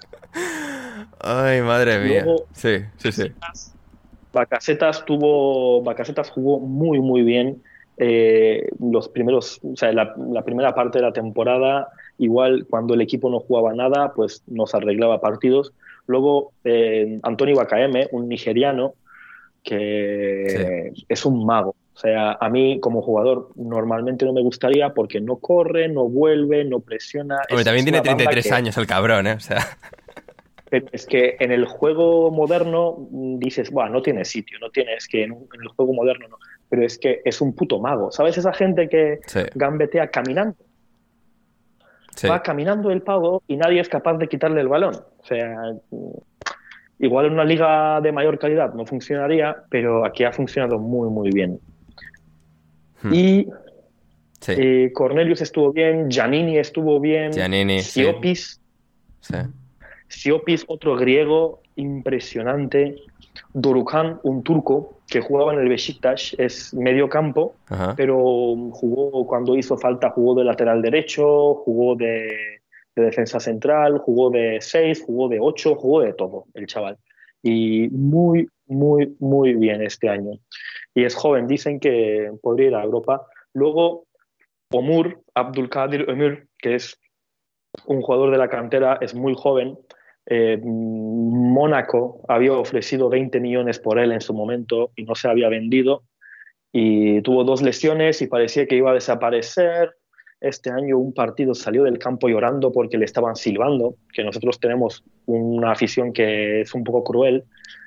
Ay, madre mía. Luego, sí, sí, sí. Bakasetas tuvo. Bakasetas jugó muy, muy bien. Eh, los primeros, o sea, la, la primera parte de la temporada. Igual cuando el equipo no jugaba nada, pues nos arreglaba partidos. Luego eh, Anthony Wakayeme, un nigeriano, que sí. es un mago. O sea, a mí como jugador normalmente no me gustaría porque no corre, no vuelve, no presiona. Hombre, también tiene treinta y tres que... años el cabrón, ¿eh? O sea... Pero es que en el juego moderno dices, bueno, no tiene sitio, no tiene, es que en, un, en el juego moderno no. Pero es que es un puto mago. ¿Sabes esa gente que sí. gambetea caminando? Sí. Va caminando el pavo y nadie es capaz de quitarle el balón. O sea, igual en una liga de mayor calidad no funcionaría, pero aquí ha funcionado muy, muy bien. Hmm. Y Sí. Eh, Cornelius estuvo bien, Giannini estuvo bien, Giannini, Siopis, sí. Siopis, otro griego impresionante, Dorukhan, un turco que jugaba en el Beşiktaş, es medio campo, Ajá. pero jugó cuando hizo falta, jugó de lateral derecho, jugó de, de defensa central, jugó de seis, jugó de ocho, jugó de todo el chaval. Y muy, muy, muy bien este año. Y es joven, dicen que podría ir a Europa. Luego, Omur, Abdülkadir Ömür, que es un jugador de la cantera, es muy joven. Eh, Mónaco había ofrecido veinte millones por él en su momento y no se había vendido. Y tuvo dos lesiones y parecía que iba a desaparecer. Este año un partido salió del campo llorando porque le estaban silbando, que nosotros tenemos una afición que es un poco cruel.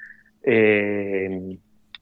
Eh,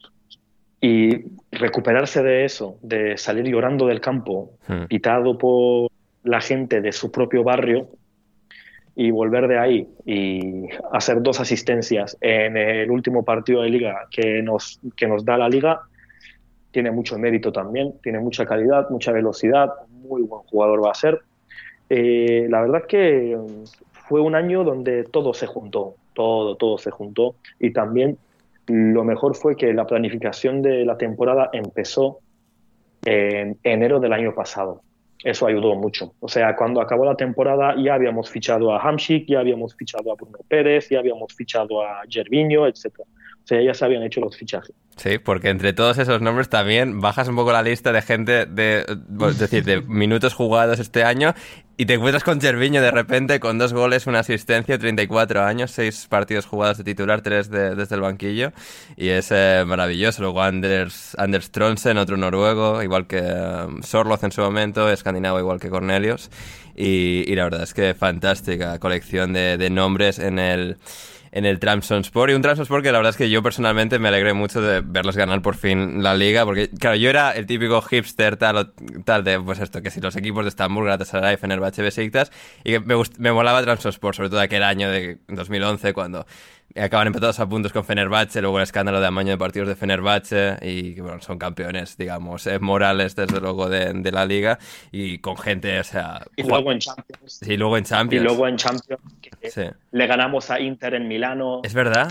y recuperarse de eso, de salir llorando del campo, hmm. pitado por la gente de su propio barrio, y volver de ahí y hacer dos asistencias en el último partido de liga que nos, que nos da la liga, tiene mucho mérito también, tiene mucha calidad, mucha velocidad, muy buen jugador va a ser. Eh, la verdad es que fue un año donde todo se juntó, todo, todo se juntó, y también lo mejor fue que la planificación de la temporada empezó en enero del año pasado. Eso ayudó mucho. O sea, cuando acabó la temporada ya habíamos fichado a Hamšík, ya habíamos fichado a Bruno Pérez, ya habíamos fichado a Gervinho, etcétera. O sea, ya se habían hecho los fichajes. Sí, porque entre todos esos nombres también bajas un poco la lista de gente, de, es decir, de minutos jugados este año, y te encuentras con Gervinho de repente con dos goles, una asistencia, treinta y cuatro años, seis partidos jugados de titular, tres de, desde el banquillo, y es eh, maravilloso. Luego Anders, Anders Tronsen, otro noruego, igual que um, Sorloth en su momento, escandinavo igual que Cornelius, y, y la verdad es que fantástica colección de, de nombres en el... en el Trabzonspor, y un Trabzonspor que la verdad es que yo personalmente me alegré mucho de verlos ganar por fin la liga, porque claro, yo era el típico hipster tal, tal de pues esto, que si los equipos de Estambul, Galatasaray, Fenerbahce, Beşiktaş, y que me, gust- me molaba Trabzonspor, sobre todo aquel año de dos mil once cuando acaban empatados a puntos con Fenerbahce, luego el escándalo de amaño de partidos de Fenerbahce, y bueno, son campeones, digamos, eh, morales desde luego de, de la liga, y con gente, o sea... Y luego en Champions. Sí, luego en Champions. Y luego en Champions, que sí. le ganamos a Inter en Milano. ¿Es verdad?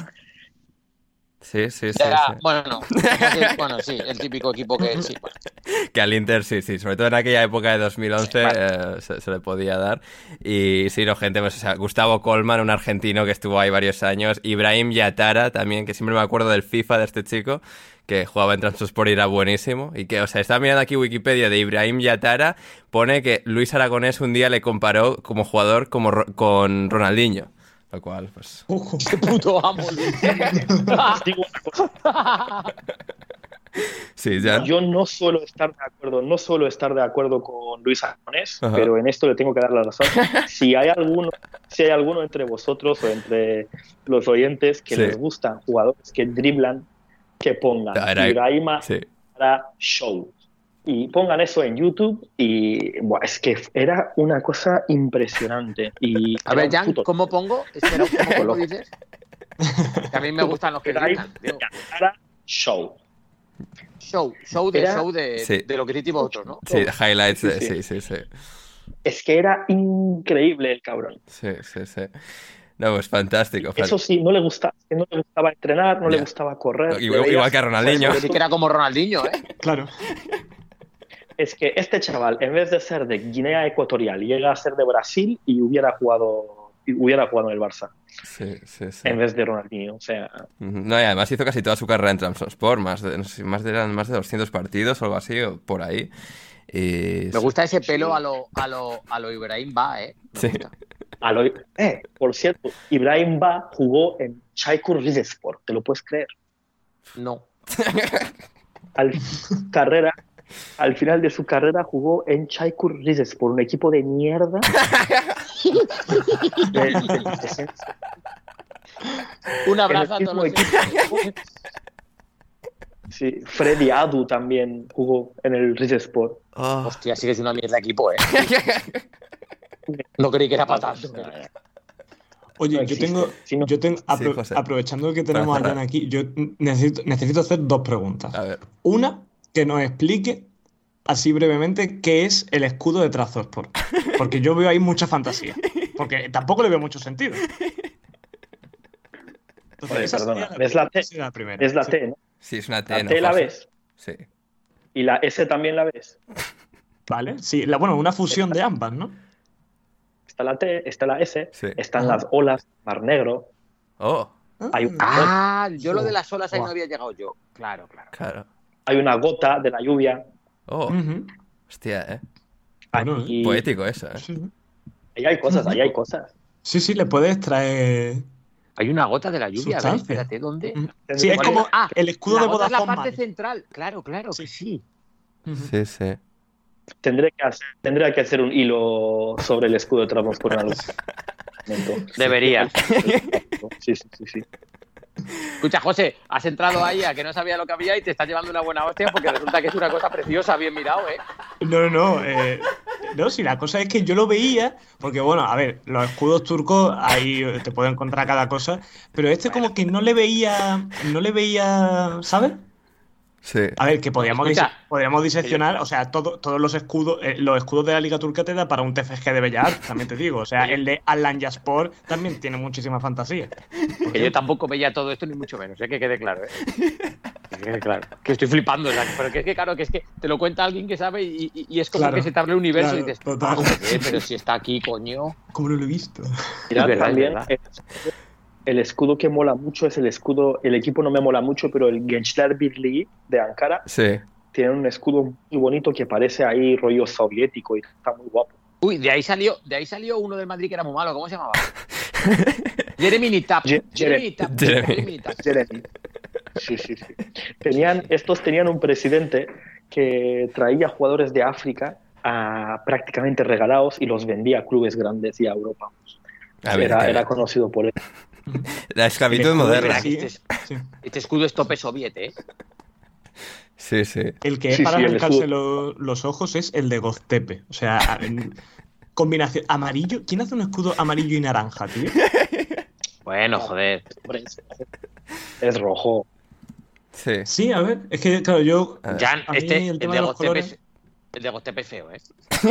Sí, sí, sí. Era, sí. Bueno, no. Bueno, sí, el típico equipo que sí. Bueno. Que al Inter, sí, sí. Sobre todo en aquella época de dos mil once sí, eh, se, se le podía dar. Y sí, no, gente, pues, o sea, Gustavo Colman, un argentino que estuvo ahí varios años. Ibrahim Yatara también, que siempre me acuerdo del FIFA de este chico, que jugaba en Trabzonspor y era buenísimo. Y que, o sea, estaba mirando aquí Wikipedia de Ibrahim Yatara, pone que Luis Aragonés un día le comparó como jugador como ro- con Ronaldinho. Lo cual, pues... Uh, ¡Qué puto amo! Sí, ya. Yo no suelo estar de acuerdo, no suelo estar de acuerdo con Luis Aragonés, pero en esto le tengo que dar la razón. Si hay alguno, si hay alguno entre vosotros o entre los oyentes que sí. les gustan jugadores que driblan, que pongan Era... Ibrahima sí. para show. Y pongan eso en YouTube y bueno, es que era una cosa impresionante. Y a ver, Jan, puto... ¿cómo pongo? Espera, ¿cómo, ¿cómo dices? Que a mí me gustan los que gritan. Para show. Show, show de era... show de, sí. de lo que critica otros, ¿no? Sí, highlights, sí, de... sí. sí, sí, sí. Es que era increíble el cabrón. Sí, sí, sí. No, pues fantástico. Eso sí, no le gustaba, no le gustaba entrenar, no yeah. le gustaba correr. Igual, igual que a Ronaldinho. Pues, sí que era como Ronaldinho, ¿eh? Claro. Es que este chaval, en vez de ser de Guinea Ecuatorial, llega a ser de Brasil y hubiera jugado, hubiera jugado en el Barça. Sí, sí, sí. En vez de Ronaldinho, o sea... No, y además hizo casi toda su carrera en Trabzonspor, más de, no sé, más de, más de doscientos partidos o algo así, o por ahí. Y... Me gusta ese pelo a lo, a lo, a lo Ibrahim Ba, ¿eh? Me sí. gusta. A lo, eh, por cierto, Ibrahim Ba jugó en Çaykur Rizespor, ¿te lo puedes creer? No. Al carrera... Al final de su carrera jugó en Çaykur Rizespor, un equipo de mierda. de, de, de, un abrazo a todos los equipo. Sí, Freddy Adu también jugó en el Rizespor. Oh. Hostia, sí que es una mierda de equipo, ¿eh? No creí que era para tanto. Oye, no yo tengo, si no... yo tengo apro- sí, aprovechando que tenemos a Jan aquí, yo necesito, necesito hacer dos preguntas. A ver. Una, que nos explique así brevemente qué es el escudo de Trabzonspor. Porque yo veo ahí mucha fantasía. Porque tampoco le veo mucho sentido. Entonces, Oye, esa perdona, sería la- es la T. sería la primera. Es la Sí. T, ¿no? Sí, es una T, La ¿no, T la José? ves. Sí. Y la S también la ves. Vale, sí, la, bueno, una fusión de ambas, ¿no? Está la T, está la S, Sí. están Ajá. las olas, Mar Negro. Oh, Hay, un- Ah, yo lo de las olas ahí Buah. no había llegado yo. Claro, claro. claro. hay una gota de la lluvia. Oh, Ujú. hostia, ¿eh? Bueno, y, Poético eso, ¿eh? Sí. ahí hay cosas, ahí hay cosas. Sí, sí, le puedes traer. Hay una gota de la lluvia, a ver, Sustancia. espérate, ¿dónde? Mm. Sí, es ¿Cuál como es? Ah, el escudo la de gota es la Vodafone parte Man. central. Claro, claro, que sí. Ujú. Sí, sí. Tendré que, hacer, tendré que hacer un hilo sobre el escudo de Trabzonspor en algún momento. Deberías. Sí, sí, sí, sí. Escucha, José, has entrado ahí a que no sabía lo que había y te estás llevando una buena hostia porque resulta que es una cosa preciosa, bien mirado, ¿eh? No, no, no. eh, no, si la cosa es que yo lo veía, porque bueno, a ver, los escudos turcos ahí te pueden encontrar cada cosa, pero este como que no le veía, no le veía, ¿sabes? Sí. A ver, que podríamos, Escucha, dise- podríamos diseccionar, o sea, todo- todos los escudos, eh, los escudos de la Liga Turca te da para un T F G de Bellas Artes, también te digo. O sea, el de Alanyaspor también tiene muchísima fantasía. Que yo tampoco veía todo esto, ni mucho menos, ¿eh? Que quede claro, ¿eh? Que quede claro. Que estoy flipando, o sea, pero que es que, claro, que es que te lo cuenta alguien que sabe y, y- y es como Claro, que se te abre el universo claro, y dices, total. "Ah, joder, pero si está aquí, coño". ¿Cómo no lo he visto? Mirad, Es verdad, es también verdad. el escudo, el escudo que mola mucho es el escudo, el equipo no me mola mucho, pero el Gençler Birliği de Ankara Sí. tiene un escudo muy bonito que parece ahí rollo soviético y está muy guapo. Uy, de ahí salió, de ahí salió uno del Madrid que era muy malo, ¿cómo se llamaba? Jeremy Nitap. Je- Jeremy Jere- Nitap. Jeremy. Jeremy Nitap. Jeremy. Sí, sí, sí. Tenían, estos tenían un presidente que traía jugadores de África a prácticamente regalados y los vendía a clubes grandes y a Europa. A ver, Era, está era bien. conocido por eso. La esclavitud El escudo moderna. de- Este, es- Sí. este escudo es tope soviet, ¿eh? Sí, sí. El que es Sí, para sí, el arrancarse escudo. lo- los ojos es el de Goztepe. O sea, en combinación amarillo. ¿Quién hace un escudo amarillo y naranja, tío? Bueno, joder. Hombre, es, es rojo. Sí. Sí, a ver, es que, claro, yo. A ver. Jan, A mí este, el el, tema de de los Goztepe colores- es, el de Goztepe es feo, ¿eh?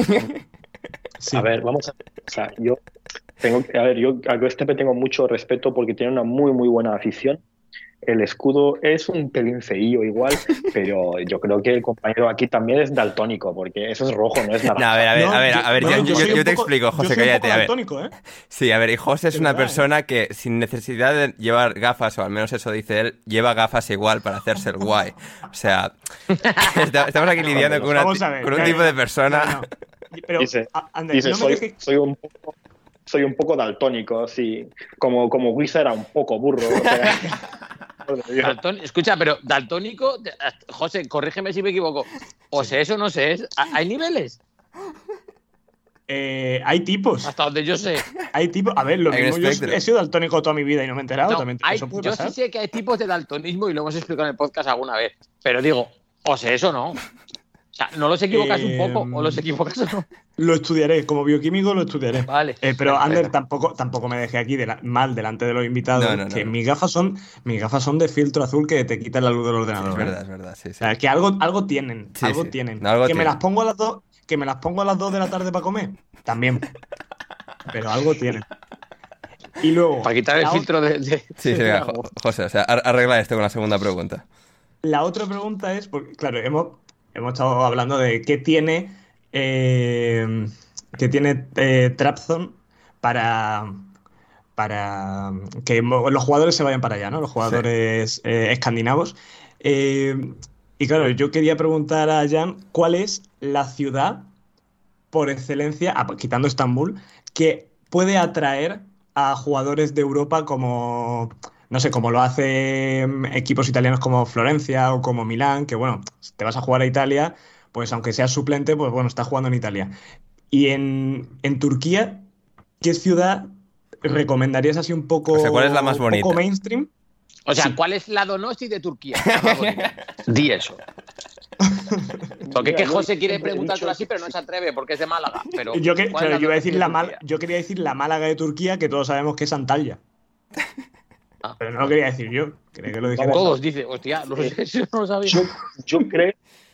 Sí. A ver, vamos a o sea, yo tengo que- a ver, yo a Göztepe tengo mucho respeto porque tiene una muy muy buena afición. El escudo es un pelín feío igual, pero yo creo que el compañero aquí también es daltónico, porque eso es rojo, no es naranja. No, a ver, a ver, No, a ver, yo- a ver, bueno, yo, yo- soy yo un te poco- explico, yo José, soy un cállate, poco a ver. daltónico, ¿eh? Sí, a ver, y José es De una verdad, ¿eh? persona que sin necesidad de llevar gafas, o al menos eso dice él, lleva gafas igual para hacerse el guay. O sea, está- estamos aquí lidiando con, una Vamos ti- a ver, con un ya, tipo ya, de persona. no, no. Pero, Dice- a- Ander, Dice, no me soy, dejes- soy un poco, soy un poco daltónico, sí. Como, como Wizard era un poco burro. O sea, Daltón- escucha, pero daltónico, de- José, corrígeme si me equivoco. O sé eso, no sé. es- ¿Hay niveles? eh, hay tipos. Hasta donde yo sé. Hay tipos. A ver, lo Hay un mismo. Yo espectro. he sido daltónico toda mi vida y no me he enterado. No, también, hay- eso puede yo pasar. sí sé que hay tipos de daltonismo y lo hemos explicado en el podcast alguna vez. Pero digo, o sé eso, no. O sea, ¿no los equivocas un poco o los equivocas o no? Lo estudiaré, como bioquímico lo estudiaré. Vale. Eh, pero Venga, Ander, venga. tampoco, tampoco me dejé aquí de la- mal delante de los invitados. No, no, no, que no. mis gafas son mis gafas son de filtro azul que te quitan la luz del ordenador. Es ¿eh? verdad, es verdad, sí, O sí. sea, que algo, algo tienen, Sí, algo sí. tienen. Algo que me tienen. las pongo a las dos, que me las pongo a las dos de la tarde para comer, también. Pero algo tienen. Y luego Para quitar el la, filtro de. de- Sí, sí, de venga, la- Jo- José, o sea, ar- arregla esto con la segunda pregunta. la otra pregunta es, porque, claro, hemos, hemos estado hablando de qué tiene eh, qué tiene eh, Trabzon para para que mo- los jugadores se vayan para allá, ¿no? Los jugadores eh, escandinavos. Eh, y claro, yo quería preguntar a Jan, ¿cuál es la ciudad por excelencia, ah, quitando Estambul, que puede atraer a jugadores de Europa como, no sé, como lo hacen equipos italianos como Florencia o como Milán, que bueno, si te vas a jugar a Italia, pues aunque seas suplente, pues bueno, estás jugando en Italia. Y en, en Turquía, ¿qué ciudad recomendarías así un poco, O sea, ¿cuál es la más un poco bonita? mainstream? O sea, Sí. ¿cuál es la Donosti de Turquía? Di eso. Porque es que Mira, yo José quiere siempre he preguntártelo dicho así, pero no se atreve porque es de Málaga. Pero Yo, que, ¿cuál es pero la yo, iba a decir Donosti de la Mal- Turquía? yo quería decir la Málaga de Turquía, que todos sabemos que es Antalya. Ah. Pero no lo quería decir yo. Quería que lo dijera. Todos, dice, hostia, no sé, eso no lo sabía. yo, yo creo,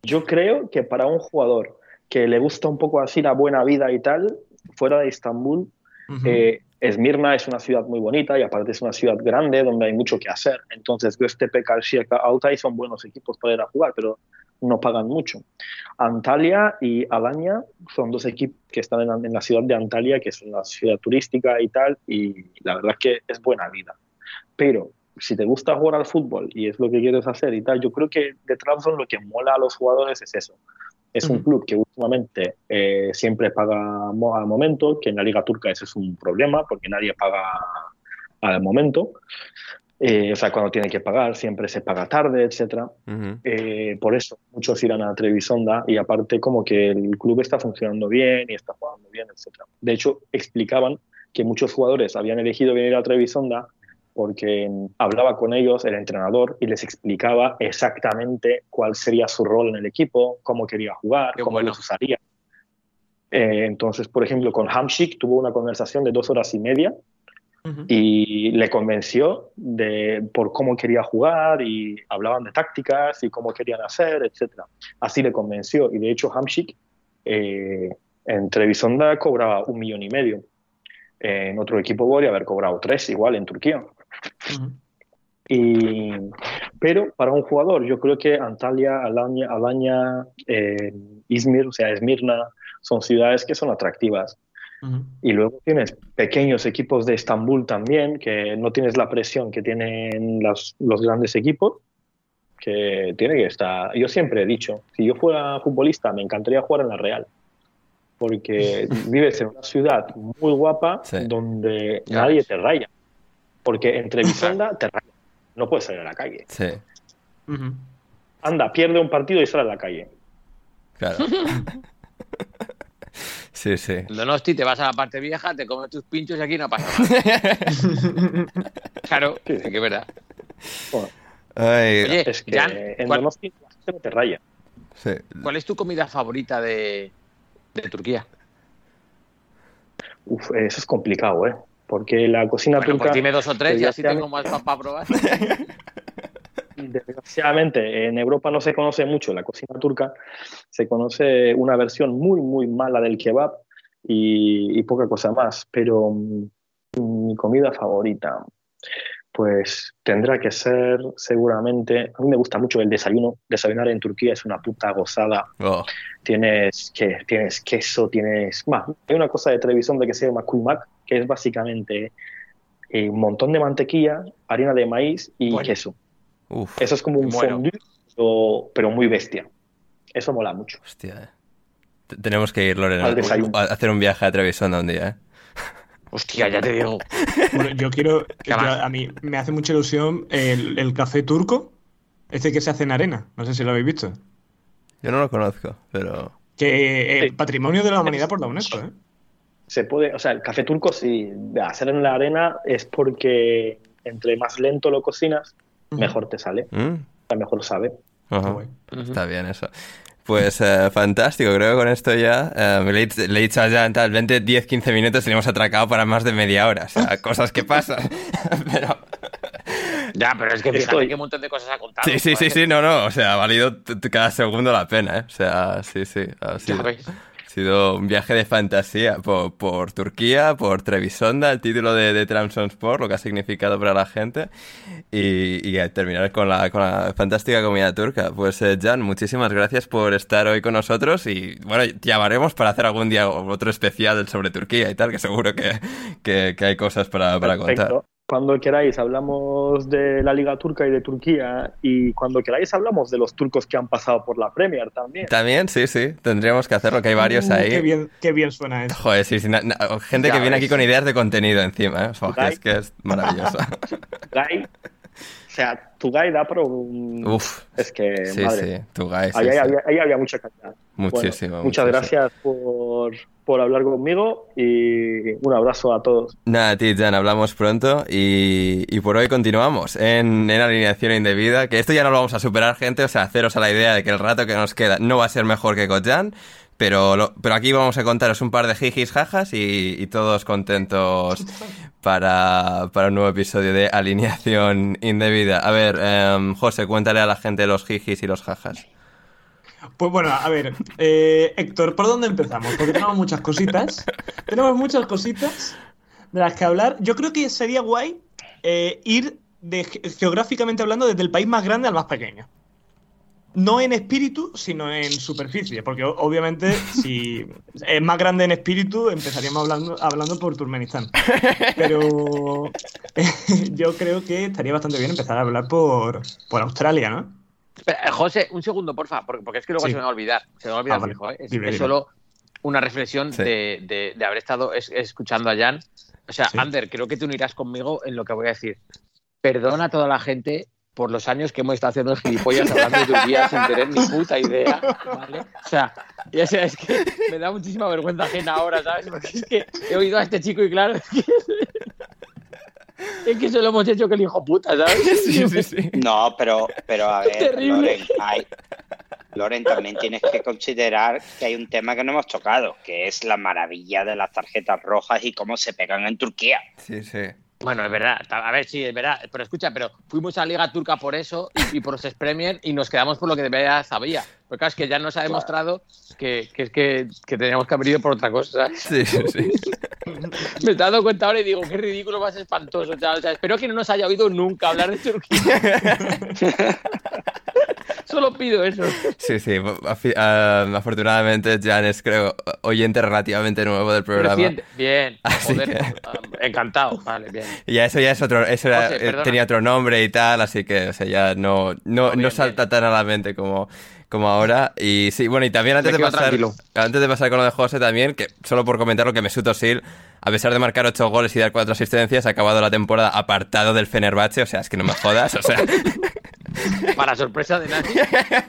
Yo creo que para un jugador que le gusta un poco así la buena vida y tal, fuera de Estambul, uh-huh. eh, Esmirna es una ciudad muy bonita y aparte es una ciudad grande donde hay mucho que hacer. Entonces, Göztepe, Karşıyaka, Altay son buenos equipos para ir a jugar, pero no pagan mucho. Antalya y Alanya son dos equipos que están en, en la ciudad de Antalya, que es una ciudad turística y tal, y la verdad es que es buena vida. Pero si te gusta jugar al fútbol y es lo que quieres hacer y tal, yo creo que de Trabzon lo que mola a los jugadores es eso. Es un club que últimamente eh, siempre paga al momento, que en la Liga Turca ese es un problema porque nadie paga al momento. Eh, o sea, cuando tiene que pagar siempre se paga tarde, etcétera. Uh-huh. Eh, por eso muchos irán a Trebisonda y aparte como que el club está funcionando bien y está jugando bien, etcétera. De hecho, explicaban que muchos jugadores habían elegido venir a Trebisonda porque hablaba con ellos el entrenador y les explicaba exactamente cuál sería su rol en el equipo, cómo quería jugar, Qué cómo bueno. los usaría. Eh, entonces, por ejemplo, con Hamšík tuvo una conversación de dos horas y media uh-huh. y le convenció de, por cómo quería jugar y hablaban de tácticas y cómo querían hacer, etcétera. Así le convenció y de hecho Hamšík eh, en Trebisonda cobraba un millón y medio. Eh, en otro equipo podría haber cobrado tres igual en Turquía. Uh-huh. Y, pero para un jugador, yo creo que Antalya, Alanya, Alanya eh, Izmir, o sea, Esmirna, son ciudades que son atractivas. Uh-huh. Y luego tienes pequeños equipos de Estambul también, que no tienes la presión que tienen los, los grandes equipos, que tiene que estar... Yo siempre he dicho, si yo fuera futbolista, me encantaría jugar en la Real. Porque vives en una ciudad muy guapa sí. donde ya nadie ves. te raya. Porque en Trebisonda te raya. No puedes salir a la calle. Sí. Uh-huh. Anda, pierde un partido y sale a la calle. Claro. Sí, sí. El Donosti, te vas a la parte vieja, te comes tus pinchos y aquí no pasa nada. Claro, sí, sí, que es verdad. Bueno, Ay, Oye, es que Jan, en ¿cuál, Donosti no te raya. Sí. ¿Cuál es tu comida favorita de, de Turquía? Uf, eso es complicado, ¿eh? Porque la cocina bueno, turca... Pues dime dos o tres y así tengo más para probar. Desgraciadamente, en Europa no se conoce mucho la cocina turca. Se conoce una versión muy, muy mala del kebab y, y poca cosa más. Pero um, mi comida favorita, pues tendrá que ser seguramente... A mí me gusta mucho el desayuno. Desayunar en Turquía es una puta gozada. Oh. Tienes, que, tienes queso, tienes... Bah, hay una cosa de Trebisonda que se llama kuymak, que es básicamente eh, un montón de mantequilla, harina de maíz y bueno. queso. Uf, eso es como un bueno. fondue, pero, pero muy bestia. Eso mola mucho. Hostia, eh. Tenemos que ir, Lorena, a hacer un viaje a Trebisonda un día, ¿eh? Hostia, ya te digo. Bueno, yo quiero... Yo, a mí me hace mucha ilusión el, el café turco, este que se hace en arena. No sé si lo habéis visto. Yo no lo conozco, pero... Que eh, sí. Patrimonio de la humanidad por la UNESCO, ¿eh? Se puede... O sea, el café turco, si hacer en la arena es porque entre más lento lo cocinas, uh-huh. mejor te sale. Uh-huh. Mejor sabe. Uh-huh. Uh-huh. Está bien eso. Pues uh, fantástico, creo que con esto ya uh, le, he, le he dicho a Jan, tal, veinte, diez, quince minutos tenemos atracado para más de media hora, o sea, cosas que pasan, pero... Ya, pero es que fíjate Estoy... que un montón de cosas ha contado. Sí, sí, sí, sí, no, no, o sea, ha valido t- t- cada segundo la pena, ¿eh? O sea, sí, sí, ha sido, ha sido un viaje de fantasía por, por Turquía, por Trebisonda, el título de, de Trabzonspor, lo que ha significado para la gente, y, y a terminar con la, con la fantástica comida turca. Pues, eh, Jan, muchísimas gracias por estar hoy con nosotros y, bueno, te llamaremos para hacer algún día otro especial sobre Turquía y tal, que seguro que, que, que hay cosas para, para contar. Cuando queráis hablamos de la Liga Turca y de Turquía, y cuando queráis hablamos de los turcos que han pasado por la Premier también. También, sí, sí, tendríamos que hacerlo, que hay varios ahí. Uh, qué bien, qué bien suena eso. Joder, sí, sí, na, na, gente ya que viene ves. aquí con ideas de contenido encima, ¿eh? O sea, que es que es maravilloso. Guy, o sea, Tugay da pro un... Uf, es que, sí, madre. sí, Tugay, sí, ahí, sí. Había, ahí había mucha calidad. Muchísimo. Bueno, muchas muchísimo. gracias por, por hablar conmigo y un abrazo a todos. Nada, a ti, Jan, hablamos pronto y, y por hoy continuamos en, en alineación indebida, que esto ya no lo vamos a superar, gente, o sea, haceros a la idea de que el rato que nos queda no va a ser mejor que con Jan, pero, lo, pero aquí vamos a contaros un par de jijis, jajas y, y todos contentos para, para un nuevo episodio de alineación indebida. A ver, um, José, cuéntale a la gente los jijis y los jajas. Pues bueno, a ver, eh, Héctor, ¿por dónde empezamos? Porque tenemos muchas cositas. Tenemos muchas cositas de las que hablar. Yo creo que sería guay eh, ir de, geográficamente hablando desde el país más grande al más pequeño. No en espíritu, sino en superficie, porque obviamente si es más grande en espíritu empezaríamos hablando, hablando por Turkmenistán. Pero eh, yo creo que estaría bastante bien empezar a hablar por, por Australia, ¿no? Espera, José, un segundo, porfa, porque, porque es que luego Sí. se me va a olvidar. Se me va a olvidar, Ah, vale. fijo, ¿eh? Es, Dime, es dime. solo una reflexión Sí. de, de, de haber estado es, escuchando a Jan. O sea, Sí. Ander, creo que te unirás conmigo en lo que voy a decir. Perdona a toda la gente por los años que hemos estado haciendo el gilipollas hablando de Turquía sin tener ni puta idea, ¿vale? O sea, ya sea, es que me da muchísima vergüenza ajena ahora, ¿sabes? Porque es que he oído a este chico y claro, es que, es que se lo hemos hecho que el hijo puta, ¿sabes? Sí, sí, sí. No, pero, pero a ver, Terrible. Loren, hay- Loren, también tienes que considerar que hay un tema que no hemos tocado, que es la maravilla de las tarjetas rojas y cómo se pegan en Turquía. Sí, sí. Bueno, es verdad. A ver, sí, es verdad. Pero escucha, pero fuimos a la Liga Turca por eso y, y por los Premier y nos quedamos por lo que de verdad sabía. Porque claro, es que ya nos ha demostrado que, que es que, que teníamos que haber ido por otra cosa, ¿sabes? Sí, sí, sí. Me he dado cuenta ahora y digo, qué ridículo más espantoso, chaval. O sea, espero que no nos haya oído nunca hablar de Turquía. Solo pido eso. Sí, sí. Afi- ah, afortunadamente, Jan es, creo, oyente relativamente nuevo del programa. Reciente. Bien. Así Joder, que- ah, encantado. Vale, bien. Y ya eso ya es otro, eso era- José, eh, perdona. tenía otro nombre y tal, así que, o sea, ya no, no, bien, no salta tan a la mente como, como ahora. Y sí, bueno, y también antes Me de quedo pasar, tranquilo. antes de pasar con lo de José también, que solo por comentar lo que Mesut Özil, a pesar de marcar ocho goles y dar cuatro asistencias, ha acabado la temporada apartado del Fenerbahce, o sea, es que no me jodas, o sea. Para sorpresa de nadie.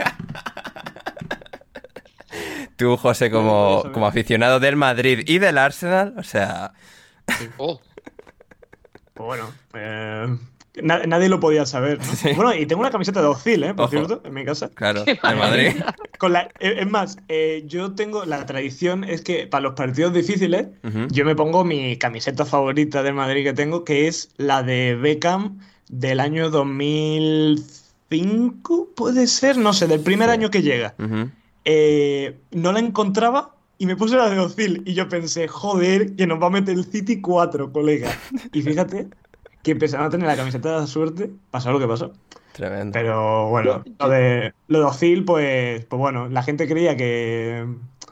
Tú, José, como, como aficionado del Madrid y del Arsenal, o sea. Oh, Pues bueno, eh, na- nadie lo podía saber, ¿no? Bueno, y tengo una camiseta de Ozil, ¿eh? Por Ojo. cierto, en mi casa. Claro, el Madrid. Con la, eh, es más, eh, yo tengo la tradición, es que para los partidos difíciles, Ujú. yo me pongo mi camiseta favorita del Madrid que tengo, que es la de Beckham del año dos mil cinco, puede ser, no sé, del primer año que llega. Ujú. Eh, no la encontraba y me puse la de Ozil y yo pensé, joder, que nos va a meter el City cuatro, colega. Y fíjate que empezaron a tener la camiseta de la suerte, pasó lo que pasó. Tremendo. Pero bueno, lo de, lo de Ozil, pues, pues bueno, la gente creía que,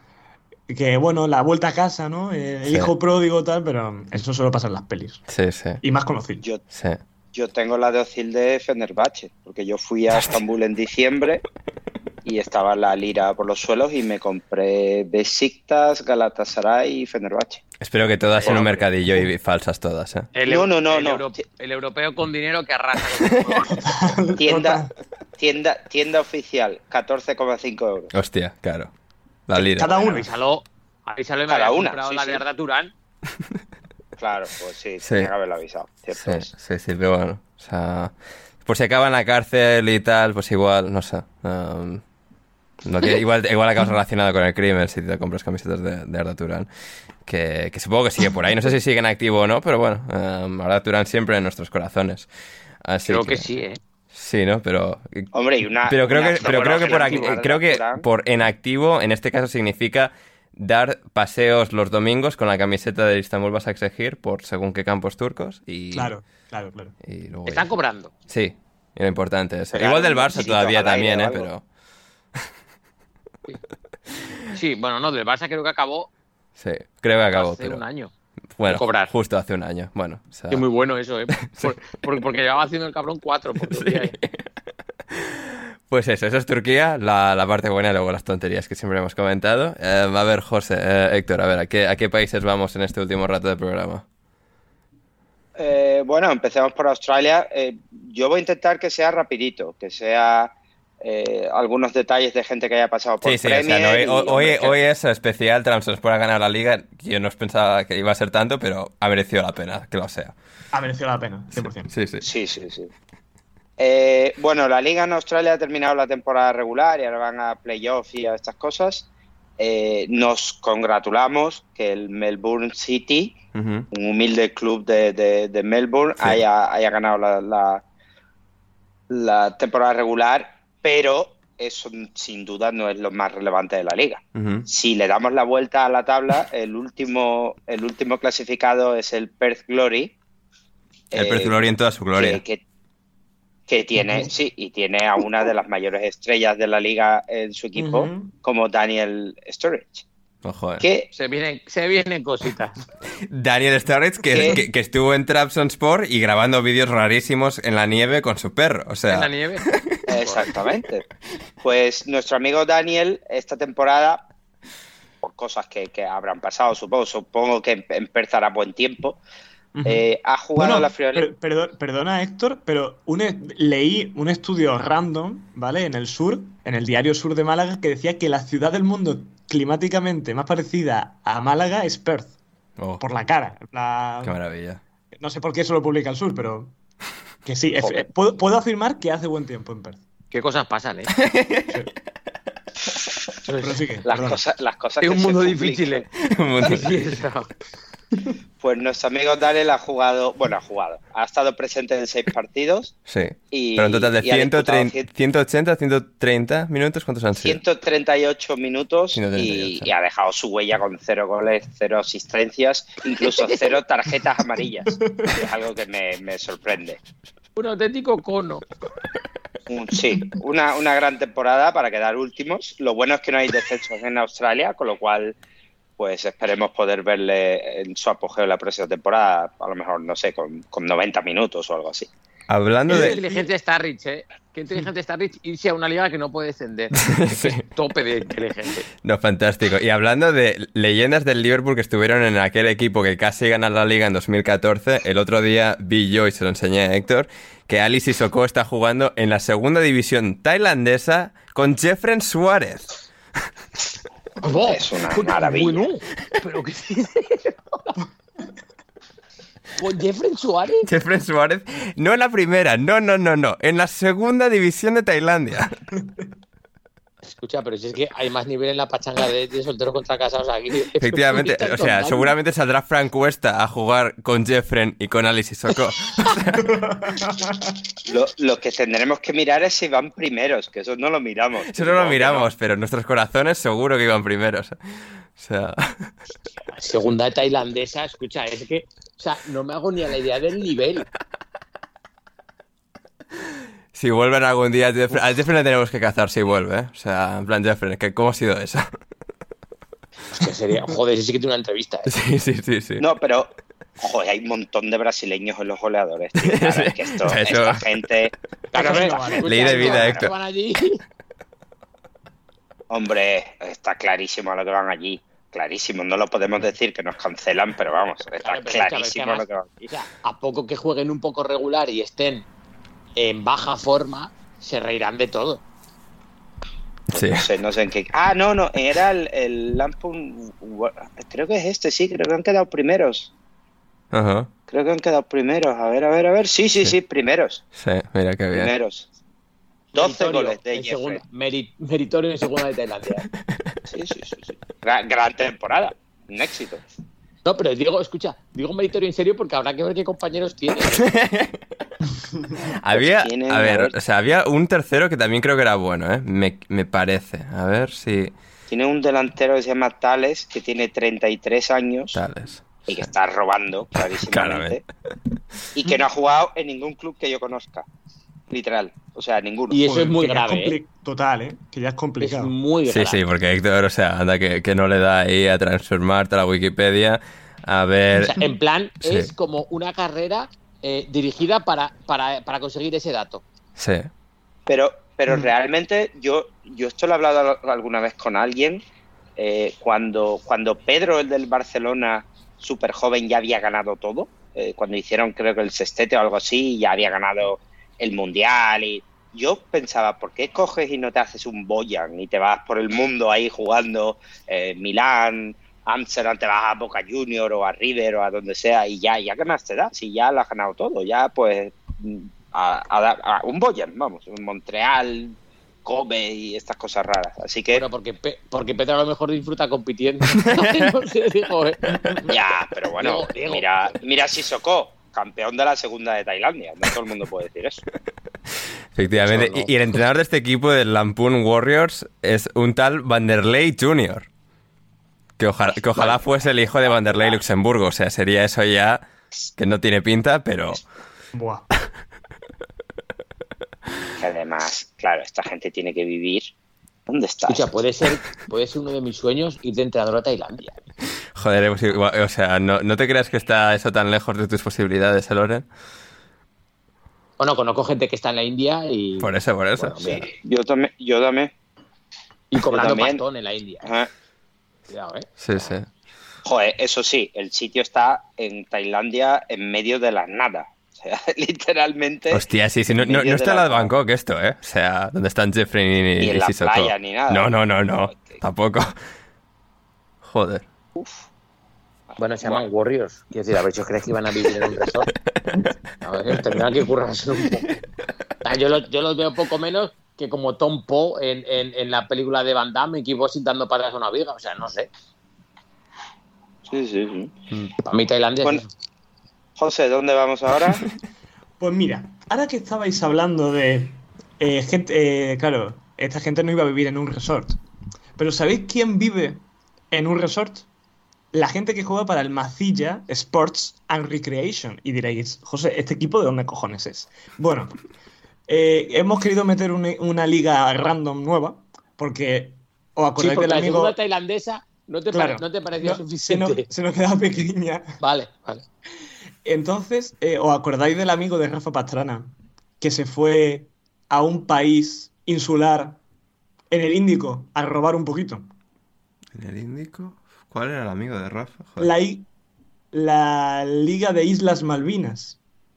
que bueno, la vuelta a casa, ¿no? El Sí. hijo pródigo tal, pero eso solo pasa en las pelis. Sí, sí, Y más con Ozil. Yo, sí. yo tengo la de Ozil de Fenerbahce, porque yo fui a Estambul en diciembre y estaba la lira por los suelos y me compré Besiktas, Galatasaray y Fenerbahce. Espero que todas en un mercadillo y falsas todas, ¿eh? el, No, no, no, el, no. euro- el europeo con dinero que arrasa. Tienda, tienda, tienda oficial, catorce coma cinco euros. Hostia, claro. La lira. Cada uno. Avísalo, avísalo y me Cada había una, comprado sí, la sí. de Arda Turán. Claro, pues sí, Sí. tenía que haberlo avisado. Cierto Sí, es. sí, sí, pero bueno. O sea, por si acaba en la cárcel y tal, pues igual, no sé. um, no que- igual, igual acabas relacionado con el crimen si te compras camisetas de, de Arda Turán. Que, que supongo que sigue por ahí. No sé si sigue en activo o no, pero bueno, um, Arda Turán siempre en nuestros corazones. Así Creo que sí, ¿eh? Sí, ¿no? Pero Hombre, y una. Pero creo una- que, pero bueno, creo que por la aquí- figura de creo que Turán- por en activo, en este caso significa dar paseos los domingos con la camiseta del Istanbul Basaksehir por según qué campos turcos y Claro, claro, claro. y luego Están ya. cobrando. Sí, y lo importante es Pero igual del algún Barça sitio todavía al aire también, o eh, algo. pero Sí, bueno, no, del Barça creo que acabó sí, creo que acabó, hace pero un año. bueno, de cobrar. justo hace un año, bueno, o sea, Que muy bueno eso, ¿eh? Por- por- porque llevaba haciendo el cabrón cuatro. Por Turquía, ¿eh? pues eso, eso es Turquía, la, la parte buena y luego las tonterías que siempre hemos comentado. Eh, a ver, José, eh, Héctor, a ver, ¿a qué, ¿a qué países vamos en este último rato de programa? Eh, bueno, empecemos por Australia. Eh, yo voy a intentar que sea rapidito, que sea eh, algunos detalles de gente que haya pasado por Sí, sí, o sea, Premier. no, hoy, y, hoy, hombre, que- hoy es especial Trabzonspor a ganar la liga. Yo no pensaba que iba a ser tanto, pero ha merecido la pena que lo sea. Ha merecido la pena, cien por ciento. Sí, sí. Sí, sí, sí. Eh, bueno, la liga en Australia ha terminado la temporada regular y ahora van a playoffs y a estas cosas. Eh, nos congratulamos que el Melbourne City, Ujú. un humilde club de, de- de Melbourne, Sí. haya, haya ganado la, la- la temporada regular, pero eso sin duda no es lo más relevante de la liga. Uh-huh. Si le damos la vuelta a la tabla, el último, el último clasificado es el Perth Glory. El eh, Perth Glory en toda su gloria. Que, que, que tiene, uh-huh. sí, y tiene a una de las mayores estrellas de la liga en su equipo, uh-huh. como Daniel Sturridge. Ojo, eh. que se vienen, se vienen cositas. Daniel Sturridge, que, que, que estuvo en Trabzonspor y grabando vídeos rarísimos en la nieve con su perro. O sea... ¿En la nieve? Exactamente. Pues nuestro amigo Daniel, esta temporada, por cosas que, que habrán pasado, supongo, supongo que empezará buen tiempo, uh-huh. eh, ha jugado bueno, la friolera. Per, per, perdona, Héctor, pero un, leí un estudio random, ¿vale? En el sur, en el diario Sur de Málaga, que decía que la ciudad del mundo climáticamente más parecida a Málaga es Perth. Oh. Por la cara. La... Qué maravilla. No sé por qué eso lo publica el sur, pero que sí. Es, puedo, puedo afirmar que hace buen tiempo en Perth. Qué cosas pasan, ¿eh? Sí. Pero sí que, las, cosas, las cosas es que un mundo difícil, ¿eh? Un mundo difícil. Pues nuestro amigo Daniel ha jugado, bueno, ha jugado, ha estado presente en seis partidos. Sí, y, pero en total de ciento treinta, cien... ciento ochenta, ciento treinta minutos, ¿cuántos han sido? ciento treinta y ocho minutos ciento treinta y ocho. Y, y ha dejado su huella con cero goles, cero asistencias, incluso cero tarjetas amarillas. Es algo que me, me sorprende. Un auténtico cono. Sí, una, una gran temporada para quedar últimos. Lo bueno es que no hay descensos en Australia, con lo cual... pues esperemos poder verle en su apogeo la próxima temporada, a lo mejor, no sé, con, con noventa minutos o algo así. Hablando Qué de... inteligente está Rich, ¿eh? Qué inteligente está Rich irse a una liga que no puede descender. Sí. Es tope de inteligente. No, fantástico. Y hablando de leyendas del Liverpool que estuvieron en aquel equipo que casi gana la liga en dos mil catorce, el otro día vi yo, y se lo enseñé a Héctor, que Ali Sissoko está jugando en la segunda división tailandesa con Jeffrey Suárez. Oh, es una maravilla. Bueno, pero qué ¿con Jeffrey Suárez? Jeffrey Suárez, no en la primera, no, no, no, no, en la segunda división de Tailandia. Escucha, pero si es que hay más nivel en la pachanga de, de solteros contra casados aquí. Efectivamente, o sea, seguramente saldrá Frank Cuesta a jugar con Jeffrey y con Ali Sissoko. lo, lo que tendremos que mirar es si van primeros, que eso no lo miramos. Eso no lo miramos, no. Pero nuestros corazones seguro que iban primeros. O sea... Segunda tailandesa, escucha, es que, o sea, no me hago ni a la idea del nivel. Si vuelven algún día, Jeffrey, a Jeffrey le tenemos que cazar si vuelve, ¿eh? O sea, en plan, Jeffrey, ¿cómo ha sido eso? Es que sería, joder, sí que tiene una entrevista, ¿eh? Sí, sí, sí, sí. No, pero, joder, hay un montón de brasileños en los goleadores, tío. Claro, sí, es que esto, eso... esta gente... Claro, no vale. Ley de vida, Héctor. Van allí. Hombre, está clarísimo a lo que van allí. Clarísimo, no lo podemos decir que nos cancelan, pero vamos, está claro, clarísimo a lo que van allí. O sea, a poco que jueguen un poco regular y estén en baja forma, se reirán de todo. Sí. No sé, no sé en qué... Ah, no, no, era el, el Lampoon... Creo que es este, sí, creo que han quedado primeros. Ajá. Uh-huh. Creo que han quedado primeros. A ver, a ver, a ver. Sí, sí, sí, sí primeros. Sí, mira qué bien. Primeros. doce meritorio, goles de Jeffrey. Merit, meritorio en segunda de Tailandia. Sí, sí, sí, sí. Gran, gran temporada. Un éxito. No, pero digo, escucha, digo meritorio en serio porque habrá que ver qué compañeros tiene. había, tiene, a ver, a ver, o sea, había un tercero que también creo que era bueno, ¿eh? Me, me parece. A ver si... Tiene un delantero que se llama Tales, que tiene treinta y tres años. Tales. Y que está robando, clarísimamente. Y que no ha jugado en ningún club que yo conozca. Literal. O sea, ninguno. Y eso Joder, es muy que grave, es compli- ¿eh? Total, ¿eh? Que ya es complicado. Es muy grave. Sí, sí, porque Héctor, o sea, anda que, que no le da ahí a transformarte a la Wikipedia. A ver... O sea, en plan, sí. Es como una carrera eh, dirigida para, para, para conseguir ese dato. Sí. Pero, pero mm. realmente, yo, yo esto lo he hablado alguna vez con alguien, eh, cuando, cuando Pedro, el del Barcelona, súper joven, ya había ganado todo, eh, cuando hicieron creo que el sextete o algo así, ya había ganado el Mundial y... Yo pensaba, ¿por qué coges y no te haces un Boyan y te vas por el mundo ahí jugando eh, Milán, Amsterdam, te vas a Boca Junior o a River o a donde sea y ya, ya qué más te da? Si ya lo has ganado todo, ya pues a, a, a un Boyan, vamos, un Montreal, Kobe y estas cosas raras. Así que... Bueno, porque, Pe- porque Pedro a lo mejor disfruta compitiendo. No sé, digo, eh. Ya, pero bueno, digo, digo. mira, mira Sissoko, campeón de la segunda de Tailandia. No todo el mundo puede decir eso. Efectivamente. No, no. Y, y el entrenador de este equipo del Lampoon Warriors es un tal Vanderlei junior Que ojalá, que ojalá fuese el hijo de Vanderlei Luxemburgo. O sea, sería eso ya que no tiene pinta, pero... Buah. Que además, claro, esta gente tiene que vivir. ¿Dónde está? Escucha, puede ser, puede ser uno de mis sueños ir de entrenador a Tailandia. Joder, pues igual, o sea, no, no te creas que está eso tan lejos de tus posibilidades, ¿eh, Loren? Bueno, conozco gente que está en la India y... Por eso, por eso. Bueno, mira, Yo también, yo también. y cobrando Yo también. pastón en la India. Ajá. Cuidado, ¿eh? Sí, sí. Joder, eso sí, el sitio está en Tailandia en medio de la nada. O sea, literalmente. Hostia, sí, sí, no, en no, medio no de está la la de nada. Bangkok esto, ¿eh? O sea, donde están Jeffrey y, Ni en la Sissoko. playa ni nada. No, no, no, no. Que- Tampoco. Joder. Bueno, se llaman Warriors. Quiero decir, a ver si os creéis que iban a vivir en un resort. A ver, tendrán que currarse un poco. Ah, Yo, lo- yo los veo poco menos que como Tom Poe en, en, en la película de Van Damme, Mickey Bossing dando patas a una viga. O sea, no sé. Sí, sí, sí. Para mí Tailandia Bueno, es eso. José, ¿dónde vamos ahora? Pues mira, ahora que estabais hablando de eh, gente, eh, claro, esta gente no iba a vivir en un resort. Pero ¿sabéis quién vive en un resort? La gente que juega para el Macilla Sports and Recreation. Y diréis, José, ¿este equipo de dónde cojones es? Bueno, eh, hemos querido meter una, una liga random nueva porque os Sí, acordáis porque del la amigo... segunda tailandesa no te, Claro, pare- no te parecía no, se, nos, suficiente. se nos quedaba pequeña. Vale, vale. Entonces, eh, ¿os acordáis del amigo de Rafa Pastrana que se fue a un país insular en el Índico a robar un poquito? ¿En el Índico? ¿Cuál era el amigo de Rafa? Joder. La, I- la Liga de Islas Malvinas.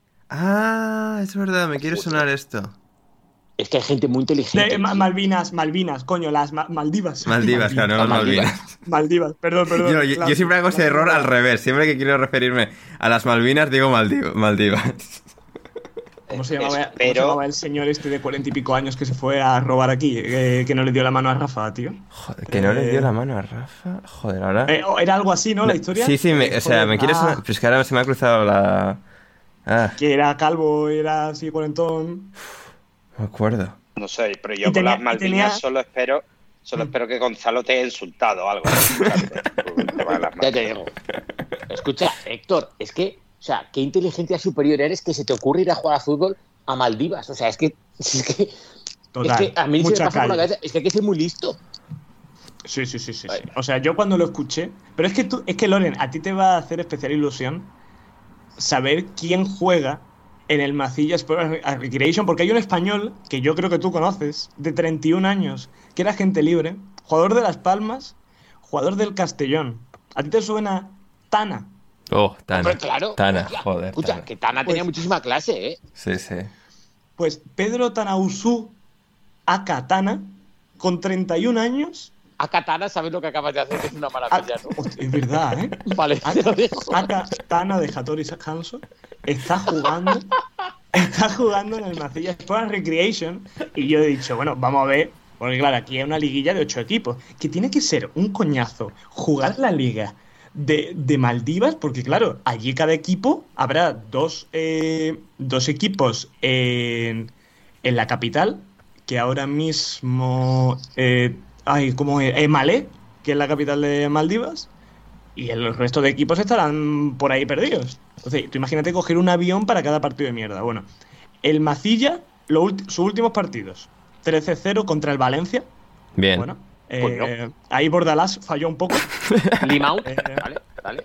Ah, es verdad, me quiere sonar esto. Es que hay gente muy inteligente. De- Ma- Malvinas, Malvinas, coño, las Ma- Maldivas. Maldivas, claro, no Las las Maldivas. Malvinas. Maldivas, perdón, perdón. Yo, yo- Las- yo siempre hago ese las- error al revés. Siempre que quiero referirme a las Malvinas, digo Maldiv- Maldivas. ¿Cómo se llamaba, Eso, cómo se pero- llamaba el señor este de cuarenta y pico años que se fue a robar aquí? Eh, que no le dio la mano a Rafa, tío. Joder, que no le Eh, dio la mano a Rafa. Joder, ahora. Eh, oh, era algo así, ¿no? La historia. Sí, sí, me- Eh, o sea, joder, me quiere ah, sonar. Pero es que ahora se me ha cruzado la. Ah, Que era calvo, era así cuarentón. no me acuerdo. No sé, pero Y yo con tenía- las y Malvinas tenía- solo espero solo espero que Gonzalo te haya insultado o algo. por el tema de las Ya te Malvinas. digo. Escucha, Héctor, es que, o sea, qué inteligencia superior eres que se te ocurre ir a jugar a fútbol a Maldivas. O sea, es que, es que, Total. es que a mí se me mucha pasa por la calle. cabeza, es que hay que ser muy listo. Sí, sí, sí, sí, sí. Vale. O sea, yo cuando lo escuché. Pero es que tú, es que Loren, a ti te va a hacer especial ilusión saber quién juega en el Macilla Sport and Recreation, porque hay un español que yo creo que tú conoces, de treinta y un años, que era agente libre, jugador de Las Palmas, jugador del Castellón. ¿A ti te suena Tana? Oh, Tana. Hombre, claro. Tana, Hostia, joder. Escucha, Tana. que Tana tenía Pues- muchísima clase, ¿eh? Sí, sí. Pues Pedro Tanausú aka Tana, con treinta y un años. A Katana, ¿sabes lo que acabas de hacer? Que es una maravilla, ¿no? Hostia, es verdad, ¿eh? Vale, te lo dejo. Aka Tana de Hattori Hanzo está jugando está jugando en el Macilla Sport and Recreation y yo he dicho, bueno, vamos a ver, porque claro, aquí hay una liguilla de ocho equipos, que tiene que ser un coñazo jugar la liga de, de Maldivas, porque claro, allí cada equipo habrá dos, eh, dos equipos en, en la capital, que ahora mismo eh, ay, ¿cómo es? Eh, Malé, que es la capital de Maldivas, y el resto de equipos estarán por ahí perdidos. Entonces, tú imagínate coger un avión para cada partido de mierda. Bueno, el Macilla, lo ulti- sus últimos partidos, trece cero contra el Valencia. Bien. Bueno, eh, Pues no. ahí Bordalás falló un poco. Limau. Eh, Vale, vale.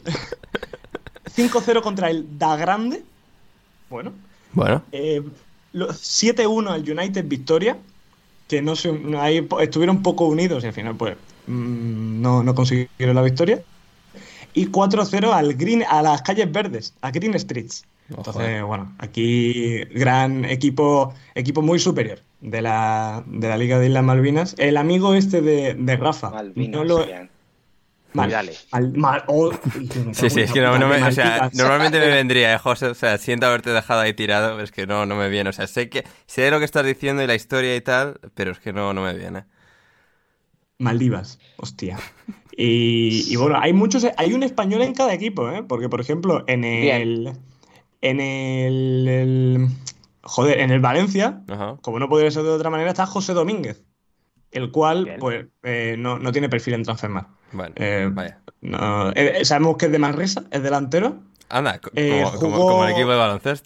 cinco cero contra el Da Grande. Bueno, Bueno. eh, lo- siete uno al United Victoria, que no se, no, ahí po- estuvieron un poco unidos y al final pues mm, no, no consiguieron la victoria. Y cuatro cero al Green, a las calles verdes, a Green Streets. Entonces, bueno, aquí gran equipo, equipo muy superior de la, de la Liga de Islas Malvinas. El amigo este de, de Rafa. Malvinas no lo, serían. mal, Dale. mal- mal- oh, Sí, sí, es que no, no me, o sea, Maldivas. normalmente me vendría, eh, José, o sea, siento haberte dejado ahí tirado, es que no, no me viene, o sea, sé que, sé lo que estás diciendo y la historia y tal, pero es que no, no me viene. Maldivas, hostia. Y, y bueno, hay muchos, hay un español en cada equipo, ¿eh? Porque, por ejemplo, en el, en el, el- joder, en el Valencia, Ajá. como no podría ser de otra manera, está José Domínguez, el cual Bien. pues eh, no, no tiene perfil en Transfermarkt. Bueno, Eh, vaya. no, eh, sabemos que es de Manresa, es delantero. Anda, co- eh, como, como- jugó- como el equipo de baloncesto.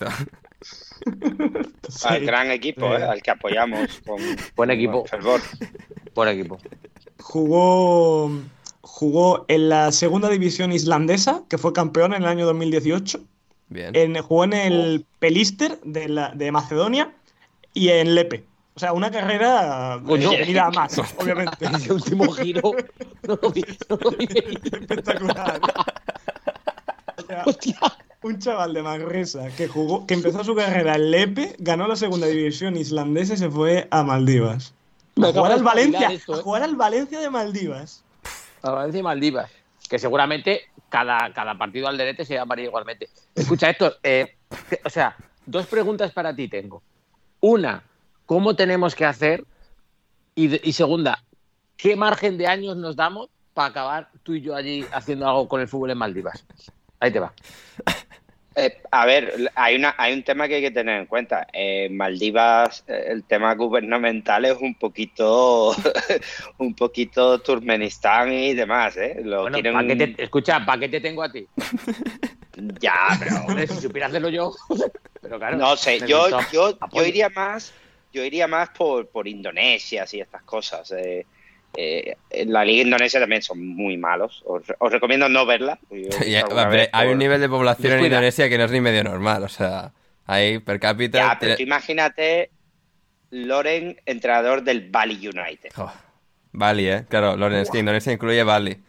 Sí. Al gran equipo, Eh. ¿eh? Al que apoyamos con Buen equipo. con fervor. Buen equipo. Jugó, jugó en la segunda división islandesa, que fue campeón en el año dos mil dieciocho. Bien. En, jugó en el Pelister de, la, de Macedonia y en Lepe. O sea, una carrera Coño. de venir a más, obviamente. Ese último giro no lo vi, no lo vi venir. Espectacular. O sea, Hostia. un chaval de Manresa que jugó, que empezó su carrera en Lepe, ganó la segunda división islandesa y se fue a Maldivas. Me A acabo jugar de al Valencia, espabilar esto, a ¿eh? jugar al Valencia de Maldivas. A Valencia y Maldivas. Que seguramente cada, cada partido al derete se llamaría igualmente. Escucha, Héctor, eh, que- o sea, dos preguntas para ti tengo. Una, ¿cómo tenemos que hacer? Y, de- y segunda, ¿qué margen de años nos damos para acabar tú y yo allí haciendo algo con el fútbol en Maldivas? Ahí te va. Eh, a ver, hay una, hay un tema que hay que tener en cuenta. En Maldivas, eh, el tema gubernamental es un poquito, un poquito Turkmenistán y demás, ¿eh? Lo Bueno, quieren- ¿pa' qué te- escucha, ¿para qué te tengo a ti? Ya, pero Hombre, si supiera hacerlo yo. Pero claro. no sé. Yo, necesito yo, yo apoyo. iría más, yo iría más por, por Indonesia y estas cosas. Eh, eh, en la liga indonesia también son muy malos. Os, os recomiendo no verla. Yo, Y, alguna hombre, vez hay por- un nivel de población en Descuida. Indonesia que no es ni medio normal. O sea, ahí per cápita. Ya, pero te- tú imagínate Loren, entrenador del Bali United. Oh, Bali, ¿eh? Claro, Loren, es que Indonesia incluye Bali.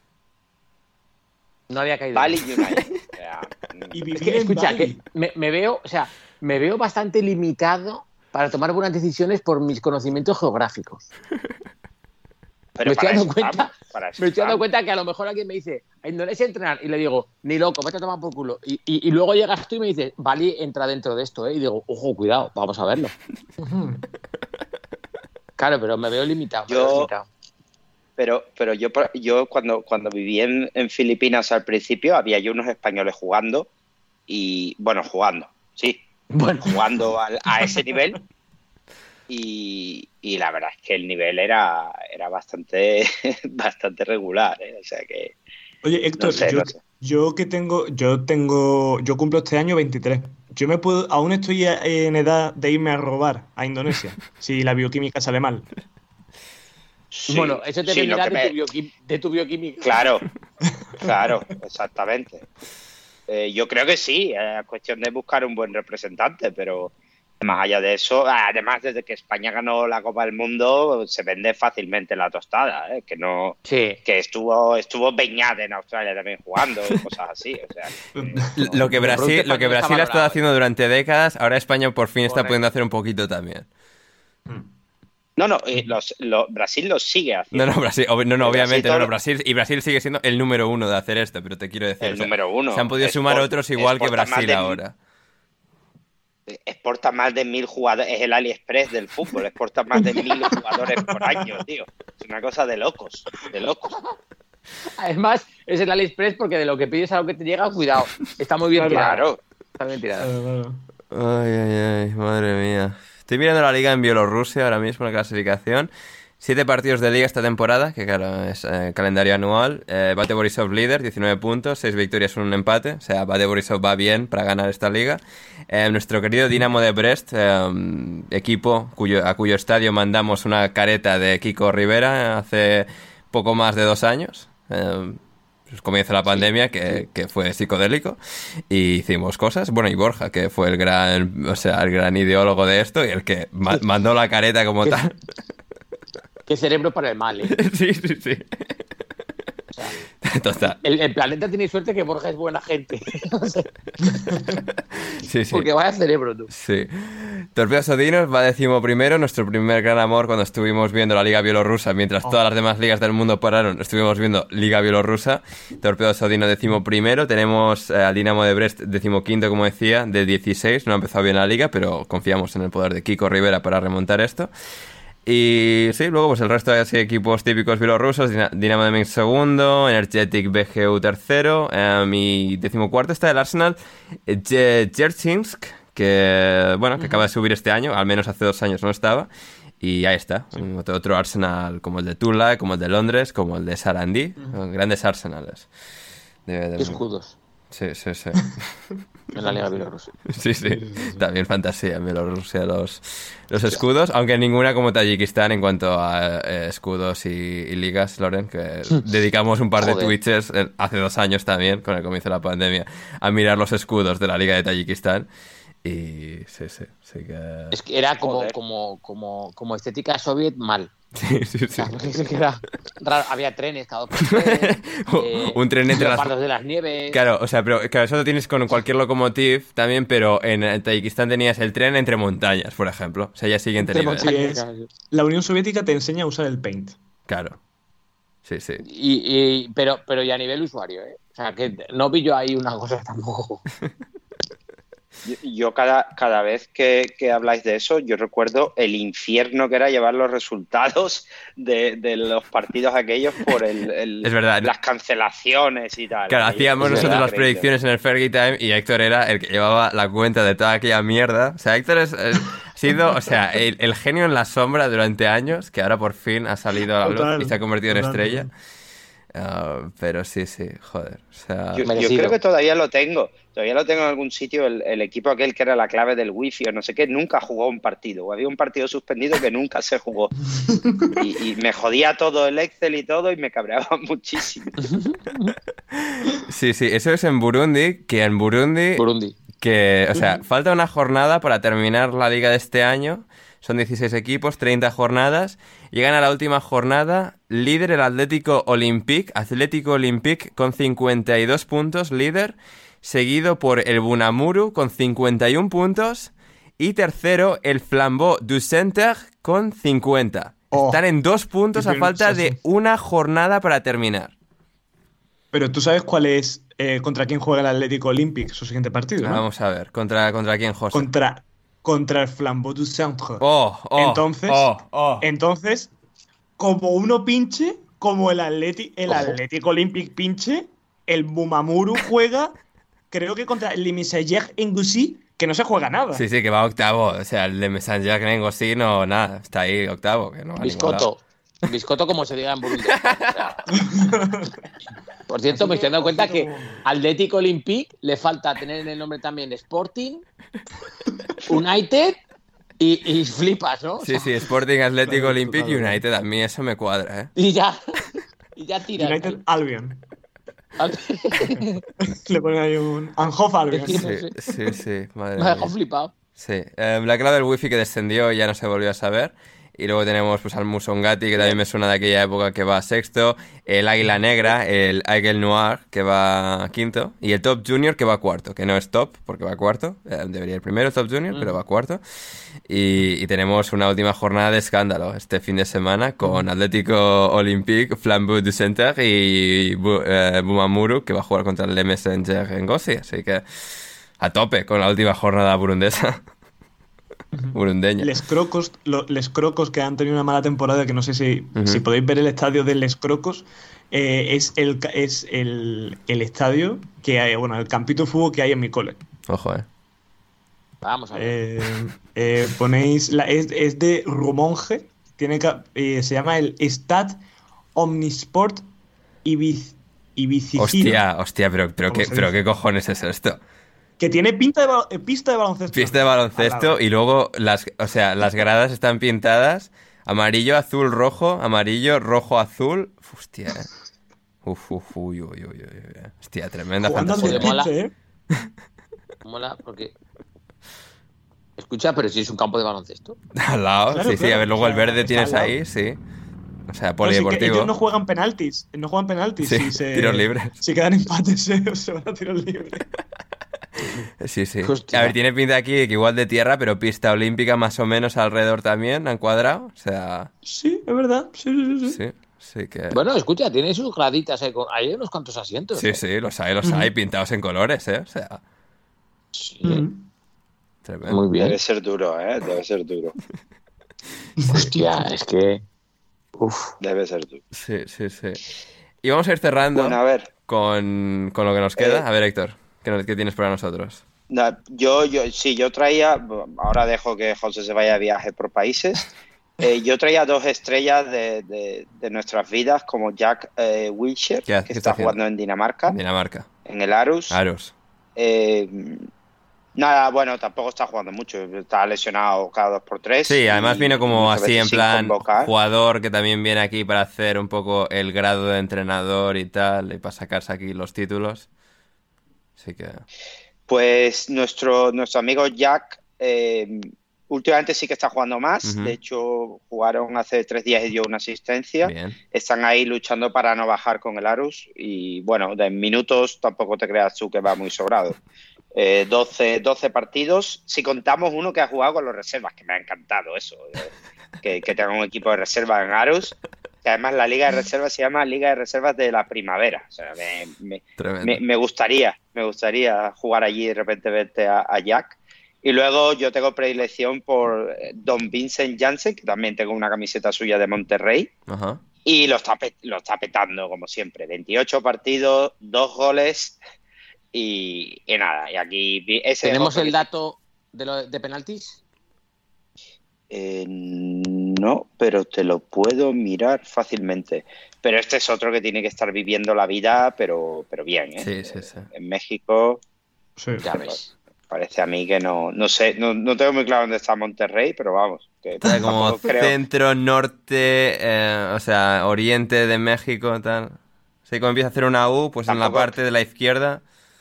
No había caído. Bali United. O sea, Y Es vivir que, en escucha, Bali. que me, me veo, o sea, me veo bastante limitado para tomar buenas decisiones por mis conocimientos geográficos. pero me estoy para dando eso cuenta, estamos, para eso me estoy dando estamos. cuenta que a lo mejor alguien me dice a Indonesia entrenar y le digo, ni loco, vete a tomar por culo. Y, y, y luego llegas tú y me dices, Bali entra dentro de esto, ¿eh? Y digo, ojo, cuidado, vamos a verlo. Claro, pero me veo limitado. me Yo- veo limitado. Pero, pero yo, por- yo cuando, cuando viví en, en Filipinas al principio, había yo unos españoles jugando y, bueno, jugando, sí, Bueno, jugando al- a ese nivel y, y la verdad es que el nivel era, era bastante, bastante regular, ¿eh? O sea que, Oye, Héctor, no sé, yo, no sé. yo que tengo, yo tengo, yo cumplo este año veintitrés. Yo me puedo, aún estoy en edad de irme a robar a Indonesia, si la bioquímica sale mal. Sí, bueno, eso te sí, lo dependerá que de, me- tu bioquim- de tu bioquímica. Claro, claro, exactamente. Eh, yo creo que sí, es cuestión de buscar un buen representante, pero más allá de eso, además desde que España ganó la Copa del Mundo, se vende fácilmente la tostada, ¿eh? Que no, Sí. que estuvo, estuvo Beñat en Australia también jugando y cosas así, o sea, que no- Lo que El producto Brasil, lo que español está Brasil ha estado valorado, haciendo durante décadas, ahora España por fin está Correcto. pudiendo hacer un poquito también. no, no, eh, los, lo- Brasil lo sigue haciendo. No, no, Brasil, ob- no, no, Brasil obviamente, no, todo- no, Brasil, y Brasil sigue siendo el número uno de hacer esto, pero te quiero decir. El o sea, número uno. Se han podido sumar Export- otros igual que exporta más Brasil de- ahora. Exporta más de mil jugadores, es el AliExpress del fútbol, exporta más de mil jugadores por año, tío. Es una cosa de locos, de locos. Además, es el AliExpress porque de lo que pides a lo que te llega, cuidado. Está muy bien tirado. Claro. Está bien tirado. Ay, ay, ay, madre mía. Estoy mirando la liga en Bielorrusia ahora mismo, la clasificación. Siete partidos de liga esta temporada, que claro, es eh, calendario anual. Eh, Bate Borisov líder, diecinueve puntos, seis victorias, un empate. O sea, Bate Borisov va bien para ganar esta liga. Eh, nuestro querido Dinamo de Brest, eh, equipo cuyo, a cuyo estadio mandamos una careta de Kiko Rivera hace poco más de dos años. Eh, pues comienza la pandemia, que, que fue psicodélico, y hicimos cosas. Bueno, y Borja, que fue el gran, o sea, el gran ideólogo de esto y el que ma- mandó la careta como tal. Qué cerebro para el mal, ¿eh? Sí, sí, sí. Total. El, el planeta tiene suerte que Borja es buena gente. Sí, sí. Porque vaya cerebro, tú. Sí. Torpedos Odinos va décimo primero, nuestro primer gran amor cuando estuvimos viendo la Liga Bielorrusa, mientras todas las demás ligas del mundo pararon, estuvimos viendo Liga Bielorrusa. Torpedos Odino décimo primero, tenemos eh, al Dinamo de Brest décimo quinto, como decía, de dieciséis, no ha empezado bien la liga, pero confiamos en el poder de Kiko Rivera para remontar esto. Y sí, luego pues el resto de así, equipos típicos bielorrusos, Dina- Dinamo de Minsk segundo, Energetic B G U tercero, eh, y decimocuarto está el Arsenal Dzerzhinsk, que, bueno, que acaba de subir este año, al menos hace dos años no estaba. Y ahí está, sí. otro, otro Arsenal como el de Tula, como el de Londres, como el de Sarandí, uh-huh. grandes Arsenales. De, de... Escudos. Sí, sí, sí. En la Liga Bielorrusia. Sí, sí, sí, sí. También fantasía en Bielorrusia los, los escudos, aunque ninguna como Tayikistán en cuanto a eh, escudos y, y ligas, Loren, que dedicamos un par de twitches eh, hace dos años también, con el comienzo de la pandemia, a mirar los escudos de la Liga de Tayikistán. Y sí, sí, sí que... Es que era como, como, como, como estética soviet mal. Sí, sí, sí. O sea, que era raro. Había trenes cada dos por tres, eh, un tren entre las... de las nieves. Claro, o sea, pero claro, eso lo tienes con cualquier locomotiv también, pero en Tayikistán tenías el tren entre montañas, por ejemplo. O sea, ya siguiente nivel. Sí, es... La Unión Soviética te enseña a usar el Paint. Claro. Sí, sí. Y, y, pero, pero ya a nivel usuario, ¿eh? O sea, que no vi yo ahí una cosa tampoco... Yo cada, cada vez que, que habláis de eso, yo recuerdo el infierno que era llevar los resultados de, de los partidos aquellos por el, el, es verdad, las cancelaciones y tal. Claro, hacíamos nosotros verdad, las predicciones en el Fergie Time y Héctor era el que llevaba la cuenta de toda aquella mierda. O sea, Héctor es, es, ha sido, o sea, el, el genio en la sombra durante años, que ahora por fin ha salido a la luz Total, y se ha convertido en estrella. Uh, pero sí, sí, joder. O sea, yo, yo creo que todavía lo tengo. Todavía lo tengo en algún sitio. El, el equipo aquel que era la clave del wifi o no sé qué, nunca jugó un partido. O había un partido suspendido que nunca se jugó. Y, y me jodía todo el Excel y todo y me cabreaba muchísimo. Sí, sí, eso es en Burundi. Que en Burundi. Burundi. Que, o sea, falta una jornada para terminar la liga de este año. Son dieciséis equipos, treinta jornadas. Llegan a la última jornada. Líder el Atlético Olympique. Atlético Olympique con cincuenta y dos puntos, líder. Seguido por el Bunamuru con cincuenta y un puntos. Y tercero, el Flambeau du Centre con cincuenta. Oh, Están en dos puntos a falta de una jornada para terminar. Pero tú sabes cuál es, eh, contra quién juega el Atlético Olympique su siguiente partido, ¿no? Vamos a ver, ¿contra, contra quién, José? Contra... Contra el Flambeau du Centre. Oh, oh, entonces, oh, oh. entonces, como uno pinche, como el, Atleti, el Atlético Olympique pinche, el Bumamuru juega, creo que contra el Le Messager Ngozi, que no se juega nada. Sí, sí, que va octavo. O sea, el Le Messager Ngozi no, nada, está ahí octavo. Que no Biscotto. Biscotto, como se diga en Burundi. O sea, por cierto, me estoy dando cuenta que Atlético Olympique le falta tener en el nombre también Sporting, United y, y flipas, ¿no? O sí, sea, sí, Sporting, Atlético Olympique y United. A mí eso me cuadra, ¿eh? Y ya, y ya tira. United Albion. Le ponen ahí un Anhof Albion. Sí, sí, sí. Madre me ha dejado flipado. Sí. Eh, la clave del wifi que descendió ya no se volvió a saber. Y luego tenemos pues al Musongati, que también me suena de aquella época, que va sexto. El Águila Negra, el Aigle Noir, que va quinto. Y el Top Junior, que va cuarto. Que no es top, porque va cuarto. Eh, debería ir primero Top Junior, mm. pero va cuarto. Y, y tenemos una última jornada de escándalo este fin de semana con Atlético Olympique, Flambeau du Centre y Bu- eh, Bumamuru, que va a jugar contra el Le Messager Ngozi. Así que a tope con la última jornada burundesa. Burundeña. Les Crocos, lo, Les Crocos que han tenido una mala temporada, que no sé si, uh-huh. si podéis ver el estadio de Les Crocos, eh, es, el, es el, el estadio que hay, bueno, el campito de fútbol que hay en mi cole. Ojo, eh. Vamos a ver. Eh, eh, ponéis, la, es, es de Rumonge, tiene, eh, se llama el Stade Omnisport Ibiz, Ibicicino. Hostia, hostia, pero, pero, qué, pero qué cojones es esto. Que tiene pinta de ba- pista de baloncesto. Pista de baloncesto y luego las, o sea, las gradas están pintadas amarillo, azul, rojo, amarillo, rojo, azul. Hostia, eh. Uf, uf, uy, uy, uy, uy. Hostia, tremenda Jugando fantasía. mola. ¿eh? Mola porque... Escucha, pero si es un campo de baloncesto. Al lado, Claro, sí, claro. sí. A ver, luego O el sea, verde está tienes al lado. ahí, sí. O sea, No, sí, polideportivo. que ellos no juegan penaltis. No juegan penaltis. Sí, si se, tiros libres. Si quedan empates, se, se van a tiros libres. Sí, sí. Hostia. A ver, tiene pinta aquí que igual de tierra, pero pista olímpica más o menos alrededor también, han cuadrado. O sea, Sí, es verdad. Sí, sí, sí. sí, sí que... Bueno, escucha, tiene sus graditas. Eh, con- hay unos cuantos asientos. Sí, eh. sí, los hay, los hay, pintados en colores, ¿eh? O sea, Sí. Mm. tremendo. Muy bien. Debe ser duro, ¿eh? Debe ser duro. Hostia, es que... Uf. Debe ser duro. Sí, sí, sí. Y vamos a ir cerrando Bueno, a ver. con, con lo que nos queda. Eh. A ver, Héctor, ¿qué, nos- qué tienes para nosotros? No, yo, yo, sí, yo traía, ahora dejo que José se vaya de viaje por países, eh, yo traía dos estrellas de, de, de nuestras vidas, como Jack eh, Wilshere, que está, está jugando en Dinamarca, Dinamarca, en el Aarhus. Aarhus. Eh, nada, bueno, tampoco está jugando mucho, está lesionado cada dos por tres. Sí, además vino como así en plan convocar. Jugador que también viene aquí para hacer un poco el grado de entrenador y tal, y para sacarse aquí los títulos. Así que... Pues nuestro, nuestro amigo Jack eh, últimamente sí que está jugando más. Uh-huh. De hecho, jugaron hace tres días y dio una asistencia. Bien. Están ahí luchando para no bajar con el Aarhus. Y bueno, de minutos tampoco te creas tú que va muy sobrado. Eh, doce, doce partidos. Si contamos uno que ha jugado con los reservas, que me ha encantado eso. Eh, que, que tenga un equipo de reserva en Aarhus. Que además la Liga de Reservas se llama Liga de Reservas de la Primavera. O sea, me, me, me, me gustaría, me gustaría jugar allí y de repente verte a, a Jack. Y luego yo tengo predilección por Don Vincent Janssen, que también tengo una camiseta suya de Monterrey. Uh-huh. Y lo está, lo está petando, como siempre. veintiocho partidos, dos goles y, y nada. Y aquí ese ¿Tenemos el que... dato de, lo, de penaltis? Eh, no, pero te lo puedo mirar fácilmente. Pero este es otro que tiene que estar viviendo la vida, pero, pero bien, ¿eh? Sí, sí, sí. En México, sí, ya ves. Parece a mí que no, no sé, no, no tengo muy claro dónde está Monterrey, pero vamos. Que Está como creo... centro, norte, eh, o sea, oriente de México, tal. Sí, como empieza a hacer una U, pues tampoco... en la parte de la izquierda.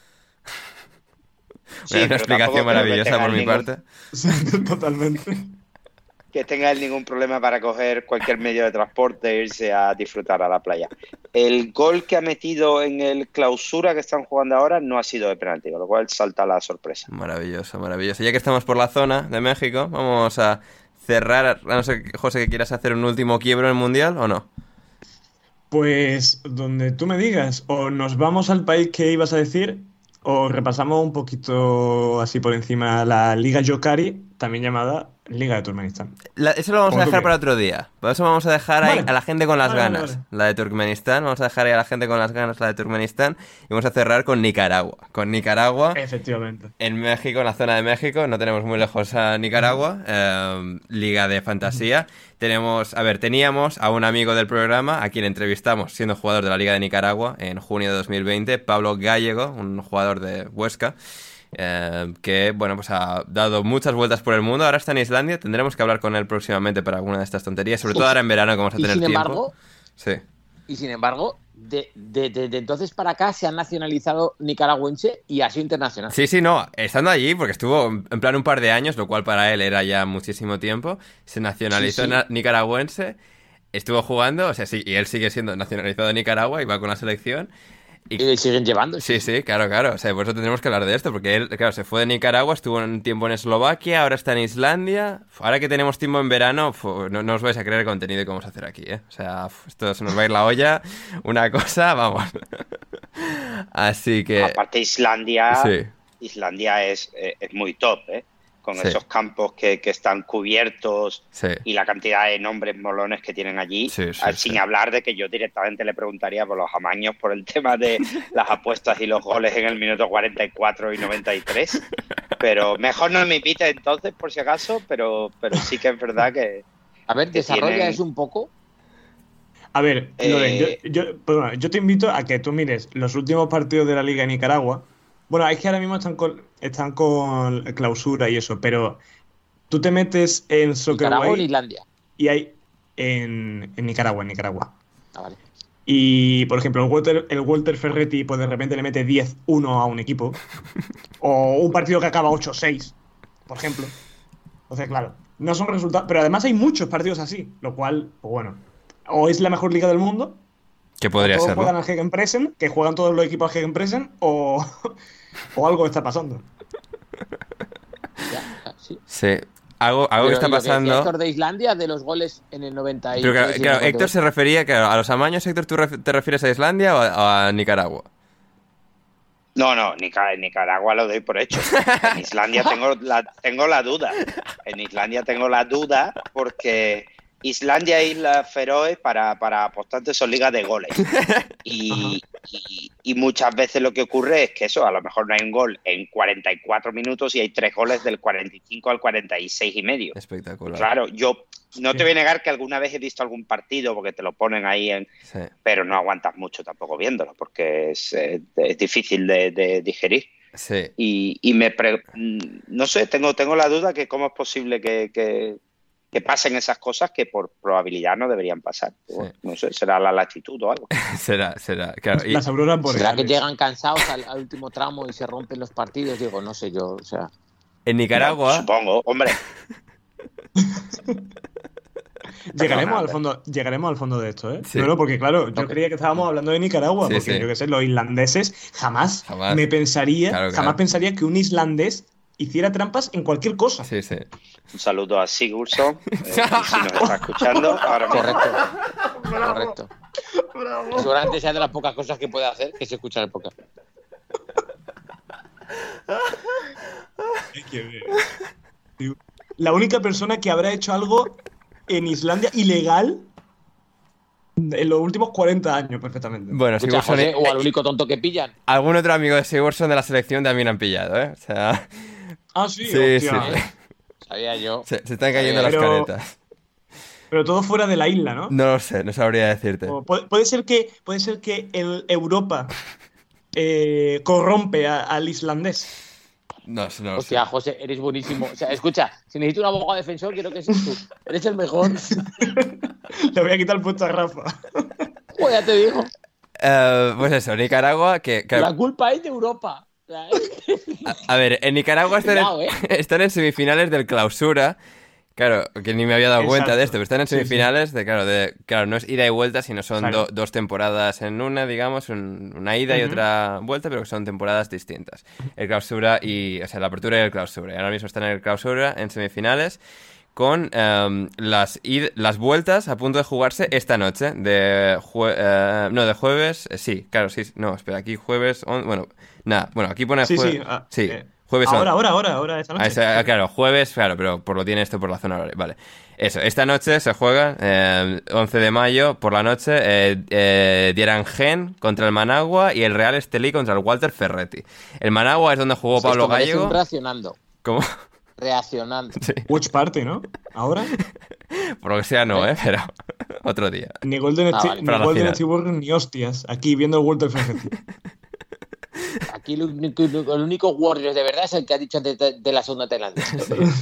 Sí, una explicación maravillosa por mi ningún... parte. Sí, totalmente. Que tenga él ningún problema para coger cualquier medio de transporte e irse a disfrutar a la playa. El gol que ha metido en el Clausura que están jugando ahora no ha sido de penalti, con lo cual salta la sorpresa. Maravilloso, maravilloso. Ya que estamos por la zona de México, vamos a cerrar, a no ser, José, que quieras hacer un último quiebro en el Mundial, ¿o no? Pues donde tú me digas, o nos vamos al país que ibas a decir, o repasamos un poquito así por encima la Liga Yokari, también llamada Liga de Turkmenistán. La, eso lo vamos a dejar para otro día. Por eso vamos a dejar vale. ahí a la gente con las vale, ganas, vale, vale. la de Turkmenistán. Vamos a dejar ahí a la gente con las ganas la de Turkmenistán. Y vamos a cerrar con Nicaragua. Con Nicaragua. Efectivamente. En México, en la zona de México. No tenemos muy lejos a Nicaragua. Eh, Liga de fantasía. Tenemos, a ver, teníamos a un amigo del programa a quien entrevistamos siendo jugador de la Liga de Nicaragua en junio de dos mil veinte, Pablo Gallego, un jugador de Huesca. Eh, que, bueno, pues ha dado muchas vueltas por el mundo. Ahora está en Islandia. Tendremos que hablar con él próximamente para alguna de estas tonterías. Sobre todo ahora en verano, que vamos a tener y sin tiempo. Embargo, sí. Y sin embargo, de, de, de, de entonces para acá se han nacionalizado nicaragüense y ha sido internacional. Sí, sí, no. Estando allí, porque estuvo en plan un par de años, lo cual para él era ya muchísimo tiempo. Se nacionalizó sí, sí. nicaragüense. Estuvo jugando, o sea, sí, y él sigue siendo nacionalizado de Nicaragua y va con la selección. Y, y siguen llevando. Sí, sí, claro, claro. O sea, por eso tendremos que hablar de esto, porque él, claro, se fue de Nicaragua, estuvo un tiempo en Eslovaquia, ahora está en Islandia. Ahora que tenemos tiempo en verano, no, no os vais a creer el contenido que vamos a hacer aquí, ¿eh? O sea, esto se nos va a ir la olla. Una cosa, vamos. Así que... Aparte Islandia, sí. Islandia es, es muy top, ¿eh? Con sí. esos campos que, que están cubiertos sí. y la cantidad de nombres molones que tienen allí, sí, sí, sin sí. hablar de que yo directamente le preguntaría por los amaños, por el tema de las apuestas y los goles en el minuto cuarenta y cuatro y noventa y tres, pero mejor no me invite entonces por si acaso, pero, pero sí que es verdad que... A ver, que desarrolla tienen... eso un poco. A ver, Eh... Loren, yo, yo, pues bueno, yo te invito a que tú mires los últimos partidos de la Liga de Nicaragua. Bueno, es que ahora mismo están con, están con Clausura y eso, pero tú te metes en Soccer Nicaragua o en Way Islandia. y hay en, en Nicaragua, en Nicaragua. Ah, vale. Y, por ejemplo, el Walter, el Walter Ferretti pues de repente le mete diez uno a un equipo. O un partido que acaba ocho seis, por ejemplo. Entonces, claro, no son resultados... Pero además hay muchos partidos así, lo cual, pues bueno, o es la mejor liga del mundo... ¿Qué podría todos ser? Juegan ¿no? al Gegenpressen, que juegan todos los equipos al Gegenpressen, o, o algo está pasando. Ya, sí. Sí. Algo, algo Pero, que está lo que pasando. decía Héctor de Islandia, de los goles en el noventa y tres. Pero claro, y claro, el Héctor se refería claro, a los amaños. Héctor, ¿tú te refieres a Islandia o a, a Nicaragua? No, no, en Nicaragua lo doy por hecho. En Islandia tengo la, tengo la duda. En Islandia tengo la duda porque Islandia e Islas Feroe para, para apostantes son ligas de goles. Y, y, y muchas veces lo que ocurre es que eso, a lo mejor no hay un gol en cuarenta y cuatro minutos y hay tres goles del cuarenta y cinco al cuarenta y seis y medio. Espectacular. Claro, yo no te voy a negar que alguna vez he visto algún partido porque te lo ponen ahí, en, sí. pero no aguantas mucho tampoco viéndolo porque es, es, es difícil de, de digerir. Sí. Y, y me pre... no sé, tengo, tengo la duda que cómo es posible que, que, que pasen esas cosas que por probabilidad no deberían pasar. Sí. No sé, será la latitud o algo. será, será. Claro. Y... Las auroras boreales. ¿Será que llegan cansados al, al último tramo y se rompen los partidos? Digo, no sé yo, o sea... En Nicaragua... No, supongo, hombre. Llegaremos al fondo, llegaremos al fondo de esto, ¿eh? Sí. No, no, porque claro, yo creía que estábamos hablando de Nicaragua, sí, porque sí. yo qué sé, los islandeses jamás, jamás. me pensaría, claro, claro. jamás pensaría que un islandés hiciera trampas en cualquier cosa. Sí, sí. Un saludo a Sigurdsson, eh, si nos está escuchando. Ahora Correcto. Bravo. Correcto. Bravo. Seguramente sea de las pocas cosas que puede hacer que se escucha el podcast. Hay que ver. La única persona que habrá hecho algo en Islandia ilegal en los últimos cuarenta años, perfectamente. Bueno, Escucha, Sigurdsson... José, o al único tonto que pillan. Algún otro amigo de Sigurdsson de la selección también han pillado, ¿eh? O sea... Ah, sí, sí, hostia. sí. Sabía yo. Se, se están cayendo Pero- las caretas. Pero todo fuera de la isla, ¿no? No lo sé, no sabría decirte. O puede, puede ser que, puede ser que el Europa eh, corrompe a- al islandés. No, no lo Hostia, sé. José, eres buenísimo. O sea, escucha, si necesito un abogado defensor, quiero que seas tú. Eres el mejor. Le voy a quitar el puesto a Rafa. Pues ya te digo. Eh, pues eso, Nicaragua, que... que- La culpa es de Europa. O sea, a, a ver, en Nicaragua están, Cuidado, en, ¿eh? están en semifinales del Clausura. Claro, que ni me había dado cuenta Exacto. de esto, pero están en Sí, sí. semifinales de, claro, de, claro, no es ida y vuelta, sino son Claro. do- dos temporadas en una, digamos, un- una ida y Ujú. otra vuelta, pero que son temporadas distintas. El Clausura y, o sea, la apertura y el Clausura. Y ahora mismo están en el Clausura, en semifinales, con em, las, id- las vueltas a punto de jugarse esta noche, de jue- eh, no, de jueves, eh, sí, claro, sí, no, espera, aquí jueves, on- bueno, nada, bueno, aquí pone Sí, jue- sí. ah, sí, eh, jueves ahora, on- ahora, ahora, ahora, esta noche. Ah, esa- claro, jueves, claro, pero por lo tiene esto por la zona horaria. Vale. Eso, esta noche se juega, eh, once de mayo, por la noche, eh, eh, Dierangen contra el Managua y el Real Estelí contra el Walter Ferretti. El Managua es donde jugó Pablo esto merece Gallego. un reaccionando. ¿Cómo? Reaccionando. Sí. Watch Party, ¿no? Ahora. Por lo que sea, no, ¿eh? Pero otro día. Ni Golden, Ah, Sti- vale. ni Para la Golden final. State Warriors ni hostias. Aquí viendo el Walter Ferretti. Aquí el único, el único Warriors de verdad es el que ha dicho de, de, de la segunda tailandesa.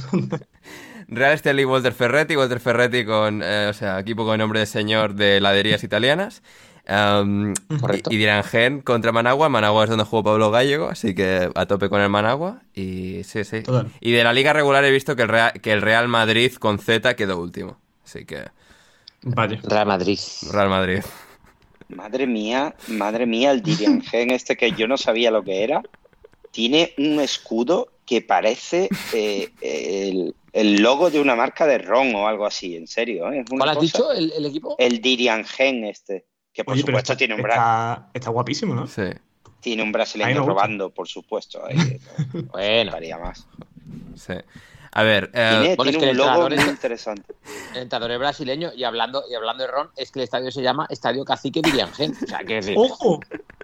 Real Estelí y Walter Ferretti. Walter Ferretti con, eh, o sea, equipo con nombre de señor de heladerías italianas. Um, Correcto. y, y Dierangen contra Managua. Managua es donde jugó Pablo Gallego, así que a tope con el Managua. Y sí, sí. Total. Y de la liga regular he visto que el Real, que el Real Madrid con Z quedó último. Así que Vaya. Real Madrid. Real Madrid. Madre mía, madre mía, el Diriangen este que yo no sabía lo que era, tiene un escudo que parece eh, el, el logo de una marca de ron o algo así, en serio. ¿eh? Es una ¿Cuál has cosa- dicho el, el equipo? El Diriangen este, que por Oye, pero supuesto está, tiene, un bra- está, está guapísimo, ¿no? Sí. tiene un Ahí brasileño me gusta. robando, por supuesto. Ahí, Bueno, estaría más. Sí. A ver, eh, Tiene, bueno, es tiene que un el logo entrenador muy es- interesante. el entrenador es brasileño y hablando, y hablando de ron, es que el estadio se llama Estadio Cacique Diriangen. O sea, que decir, ¡Ojo!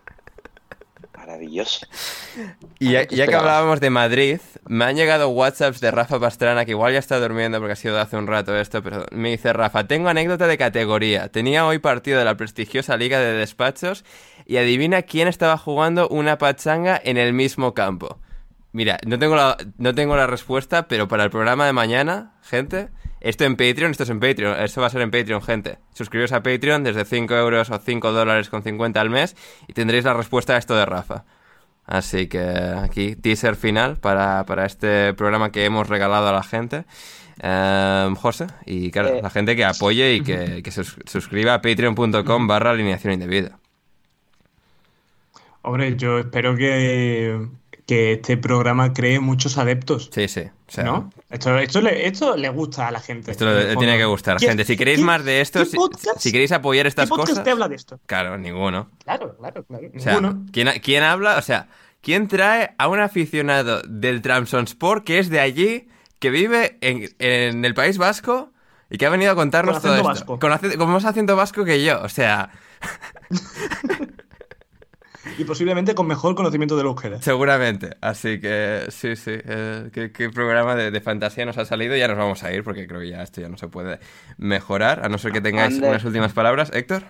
Maravilloso. y ya, ¿qué ya que esperabas? hablábamos de Madrid, me han llegado WhatsApps de Rafa Pastrana, que igual ya está durmiendo porque ha sido de hace un rato esto, pero me dice: Rafa, tengo anécdota de categoría. Tenía hoy partido de la prestigiosa Liga de Despachos y adivina quién estaba jugando una pachanga en el mismo campo. Mira, no tengo la, no tengo la respuesta, pero para el programa de mañana, gente, esto en Patreon, esto es en Patreon, esto va a ser en Patreon, gente. Suscribiros a Patreon desde cinco euros o cinco dólares con cincuenta al mes y tendréis la respuesta a esto de Rafa. Así que aquí, teaser final para, para este programa que hemos regalado a la gente. Um, José, y claro, Eh. la gente que apoye y que, que se sus- suscriba a patreon.com barra alineación indebida. Hombre, yo espero que, que este programa cree muchos adeptos. Sí, sí. O sea, ¿No? Esto, esto, le, esto le gusta a la gente. Esto en le, el le fondo. tiene que gustar, ¿Qué- gente. Si queréis qué- más de esto, qué si, podcast- si queréis apoyar estas ¿Qué podcast cosas... te habla de esto? Claro, ninguno. Claro, claro, claro. O sea, Ninguno. ¿quién, ¿quién habla? O sea, ¿quién trae a un aficionado del Trabzonspor que es de allí, que vive en, en el País Vasco y que ha venido a contarnos Con todo acento esto? vasco. Con, ace- con más acento vasco que yo, o sea... Y y posiblemente con mejor conocimiento del euskera. Seguramente, así que sí, sí, eh, ¿qué, qué programa de, de fantasía nos ha salido? Ya nos vamos a ir porque creo que ya esto ya no se puede mejorar, a no ser que tengáis Ander. unas últimas palabras. ¿Héctor?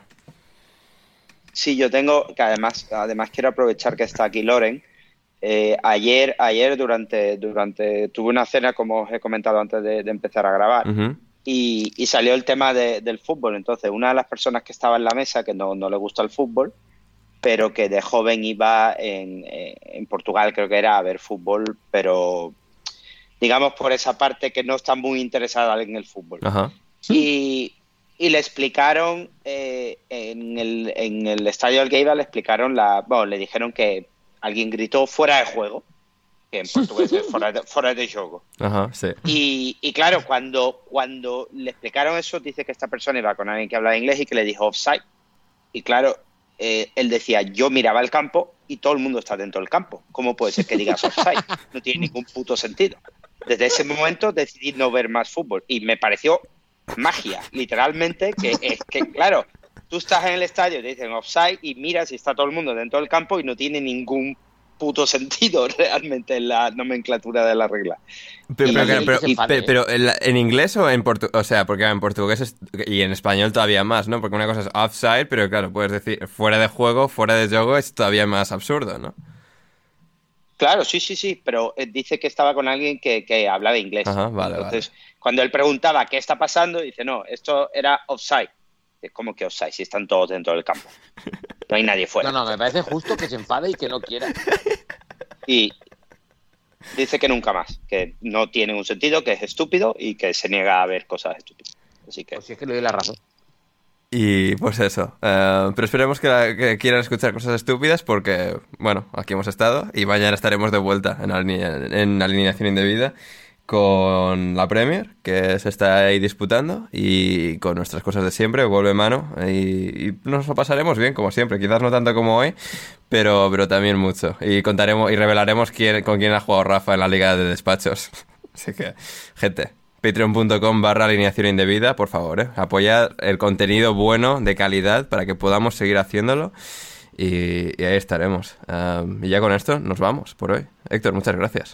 Sí, yo tengo, que además, además quiero aprovechar que está aquí Loren. Eh, ayer, ayer durante, durante, tuve una cena, como os he comentado antes de, de empezar a grabar, Uh-huh. y, y salió el tema de, del fútbol. Entonces, una de las personas que estaba en la mesa, que no, no le gusta el fútbol, pero que de joven iba en, en Portugal, creo que era, a ver fútbol, pero digamos por esa parte que no está muy interesada en el fútbol. Ajá. Y, y le explicaron, eh, en, el, en el estadio al que iba, le explicaron, la, bueno, le dijeron que alguien gritó fuera de juego, que en portugués es fuera de, fuera de juego. Ajá, sí. Y, y claro, cuando, cuando le explicaron eso, dice que esta persona iba con alguien que hablaba inglés y que le dijo offside. Y claro, eh, él decía, yo miraba el campo y todo el mundo está dentro del campo. ¿Cómo puede ser que digas offside? No tiene ningún puto sentido. Desde ese momento decidí no ver más fútbol y me pareció magia, literalmente, que es que, claro, tú estás en el estadio y te dicen offside y miras y está todo el mundo dentro del campo y no tiene ningún puto sentido realmente en la nomenclatura de la regla. Pero, Y- pero, pero, y pero, se enfade, ¿eh? pero ¿en, la- en inglés o en portugués? O sea, porque en portugués es- y en español todavía más, ¿no? Porque una cosa es offside, pero claro, puedes decir fuera de juego, fuera de juego es todavía más absurdo, ¿no? Claro, sí, sí, sí, pero eh, dice que estaba con alguien que, que hablaba inglés. Ajá, vale, Entonces, cuando él preguntaba qué está pasando, dice, no, esto era offside. ¿Cómo que offside? Si están todos dentro del campo. No hay nadie fuera. No, no, me parece justo que se enfade y que no quiera. Y dice que nunca más, que no tiene un sentido, que es estúpido y que se niega a ver cosas estúpidas. Así que Pues si es que le doy la razón. Y pues eso. eh, pero esperemos que, la- que quieran escuchar cosas estúpidas porque, bueno, aquí hemos estado y mañana estaremos de vuelta en, alinea- en alineación indebida con la Premier, que se está ahí disputando, y con nuestras cosas de siempre, vuelve mano, y, y nos lo pasaremos bien, como siempre, quizás no tanto como hoy, pero, pero también mucho. Y contaremos y revelaremos quién, con quién ha jugado Rafa en la Liga de Despachos. Así que, gente, patreon.com barra alineación indebida, por favor, ¿eh? Apoyad el contenido bueno, de calidad, para que podamos seguir haciéndolo, y, y ahí estaremos. Um, y ya con esto nos vamos por hoy. Héctor, muchas gracias.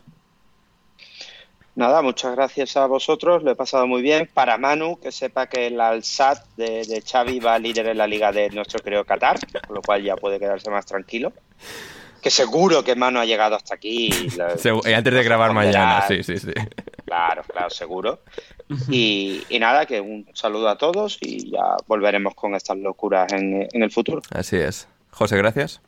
nada, muchas gracias a vosotros, lo he pasado muy bien. Para Manu, que sepa que el Al-Sadd de, de Xavi va líder en la liga de nuestro querido Qatar, con lo cual ya puede quedarse más tranquilo. Que seguro que Manu ha llegado hasta aquí. Y la- Segu- y antes de grabar mañana, sí, sí, sí. Claro, claro, seguro. Y, y nada, que un saludo a todos y ya volveremos con estas locuras en, en el futuro. Así es. José, gracias.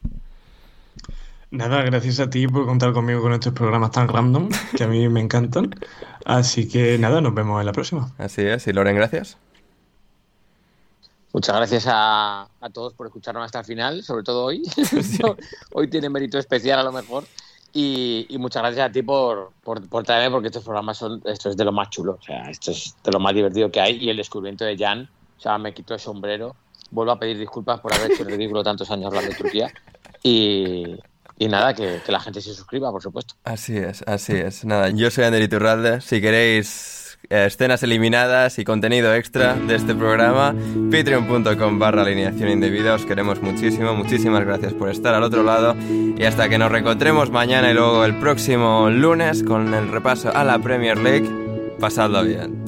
Nada, gracias a ti por contar conmigo con estos programas tan random, que a mí me encantan. Así que nada, nos vemos en la próxima. Así es. Y Loren, gracias. Muchas gracias a, a todos por escucharnos hasta el final, sobre todo hoy. Hoy tiene mérito especial a lo mejor. Y, y muchas gracias a ti por, por, por traerme, porque estos programas son, esto es de lo más chulo, o sea, esto es de lo más divertido que hay. Y el descubrimiento de Jan, o sea, me quito el sombrero. Vuelvo a pedir disculpas por haber hecho el ridículo tantos años hablando de Turquía. Y, y nada, que, que la gente se suscriba, por supuesto. Así es, así es. Nada, yo soy Ander Iturralde. Si queréis eh, escenas eliminadas y contenido extra de este programa, patreon.com barra alineación indebida. Os queremos muchísimo, muchísimas gracias por estar al otro lado. Y hasta que nos reencontremos mañana y luego el próximo lunes con el repaso a la Premier League, pasadlo bien.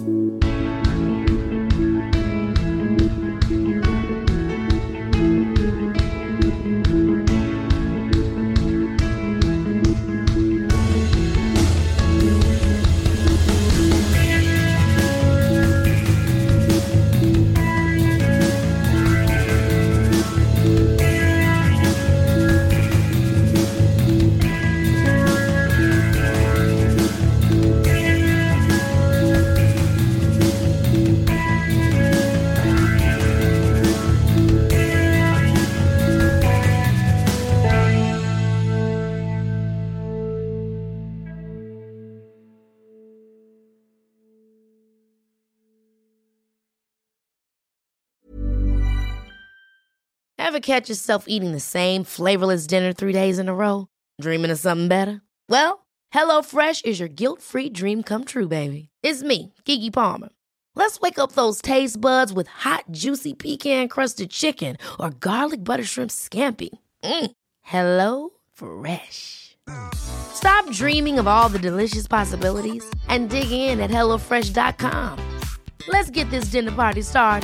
Ever catch yourself eating the same flavorless dinner three days in a row? Dreaming of something better? Well, HelloFresh is your guilt-free dream come true, baby. It's me, Keke Palmer. Let's wake up those taste buds with hot, juicy pecan-crusted chicken or garlic butter shrimp scampi. Mm. Hello Fresh. Stop dreaming of all the delicious possibilities and dig in at hello fresh dot com. Let's get this dinner party started.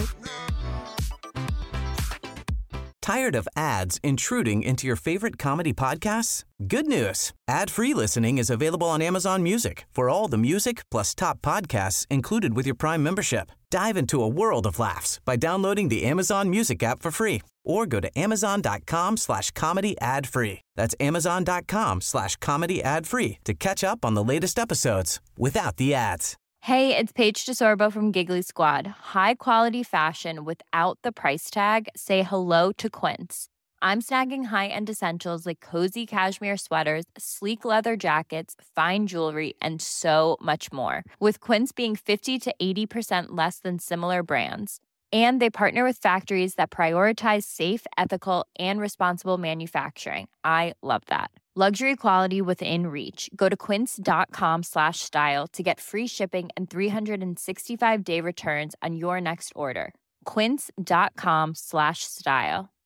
Tired of ads intruding into your favorite comedy podcasts? Good news. Ad-free listening is available on Amazon Music for all the music plus top podcasts included with your Prime membership. Dive into a world of laughs by downloading the Amazon Music app for free or go to amazon.com slash comedy ad free. That's amazon.com slash comedy ad free to catch up on the latest episodes without the ads. Hey, it's Paige DeSorbo from Giggly Squad. High quality fashion without the price tag. Say hello to Quince. I'm snagging high-end essentials like cozy cashmere sweaters, sleek leather jackets, fine jewelry, and so much more. With Quince being fifty to eighty percent less than similar brands. And they partner with factories that prioritize safe, ethical, and responsible manufacturing. I love that. Luxury quality within reach. Go to quince.com slash style to get free shipping and three sixty-five day returns on your next order. Quince.com slash style.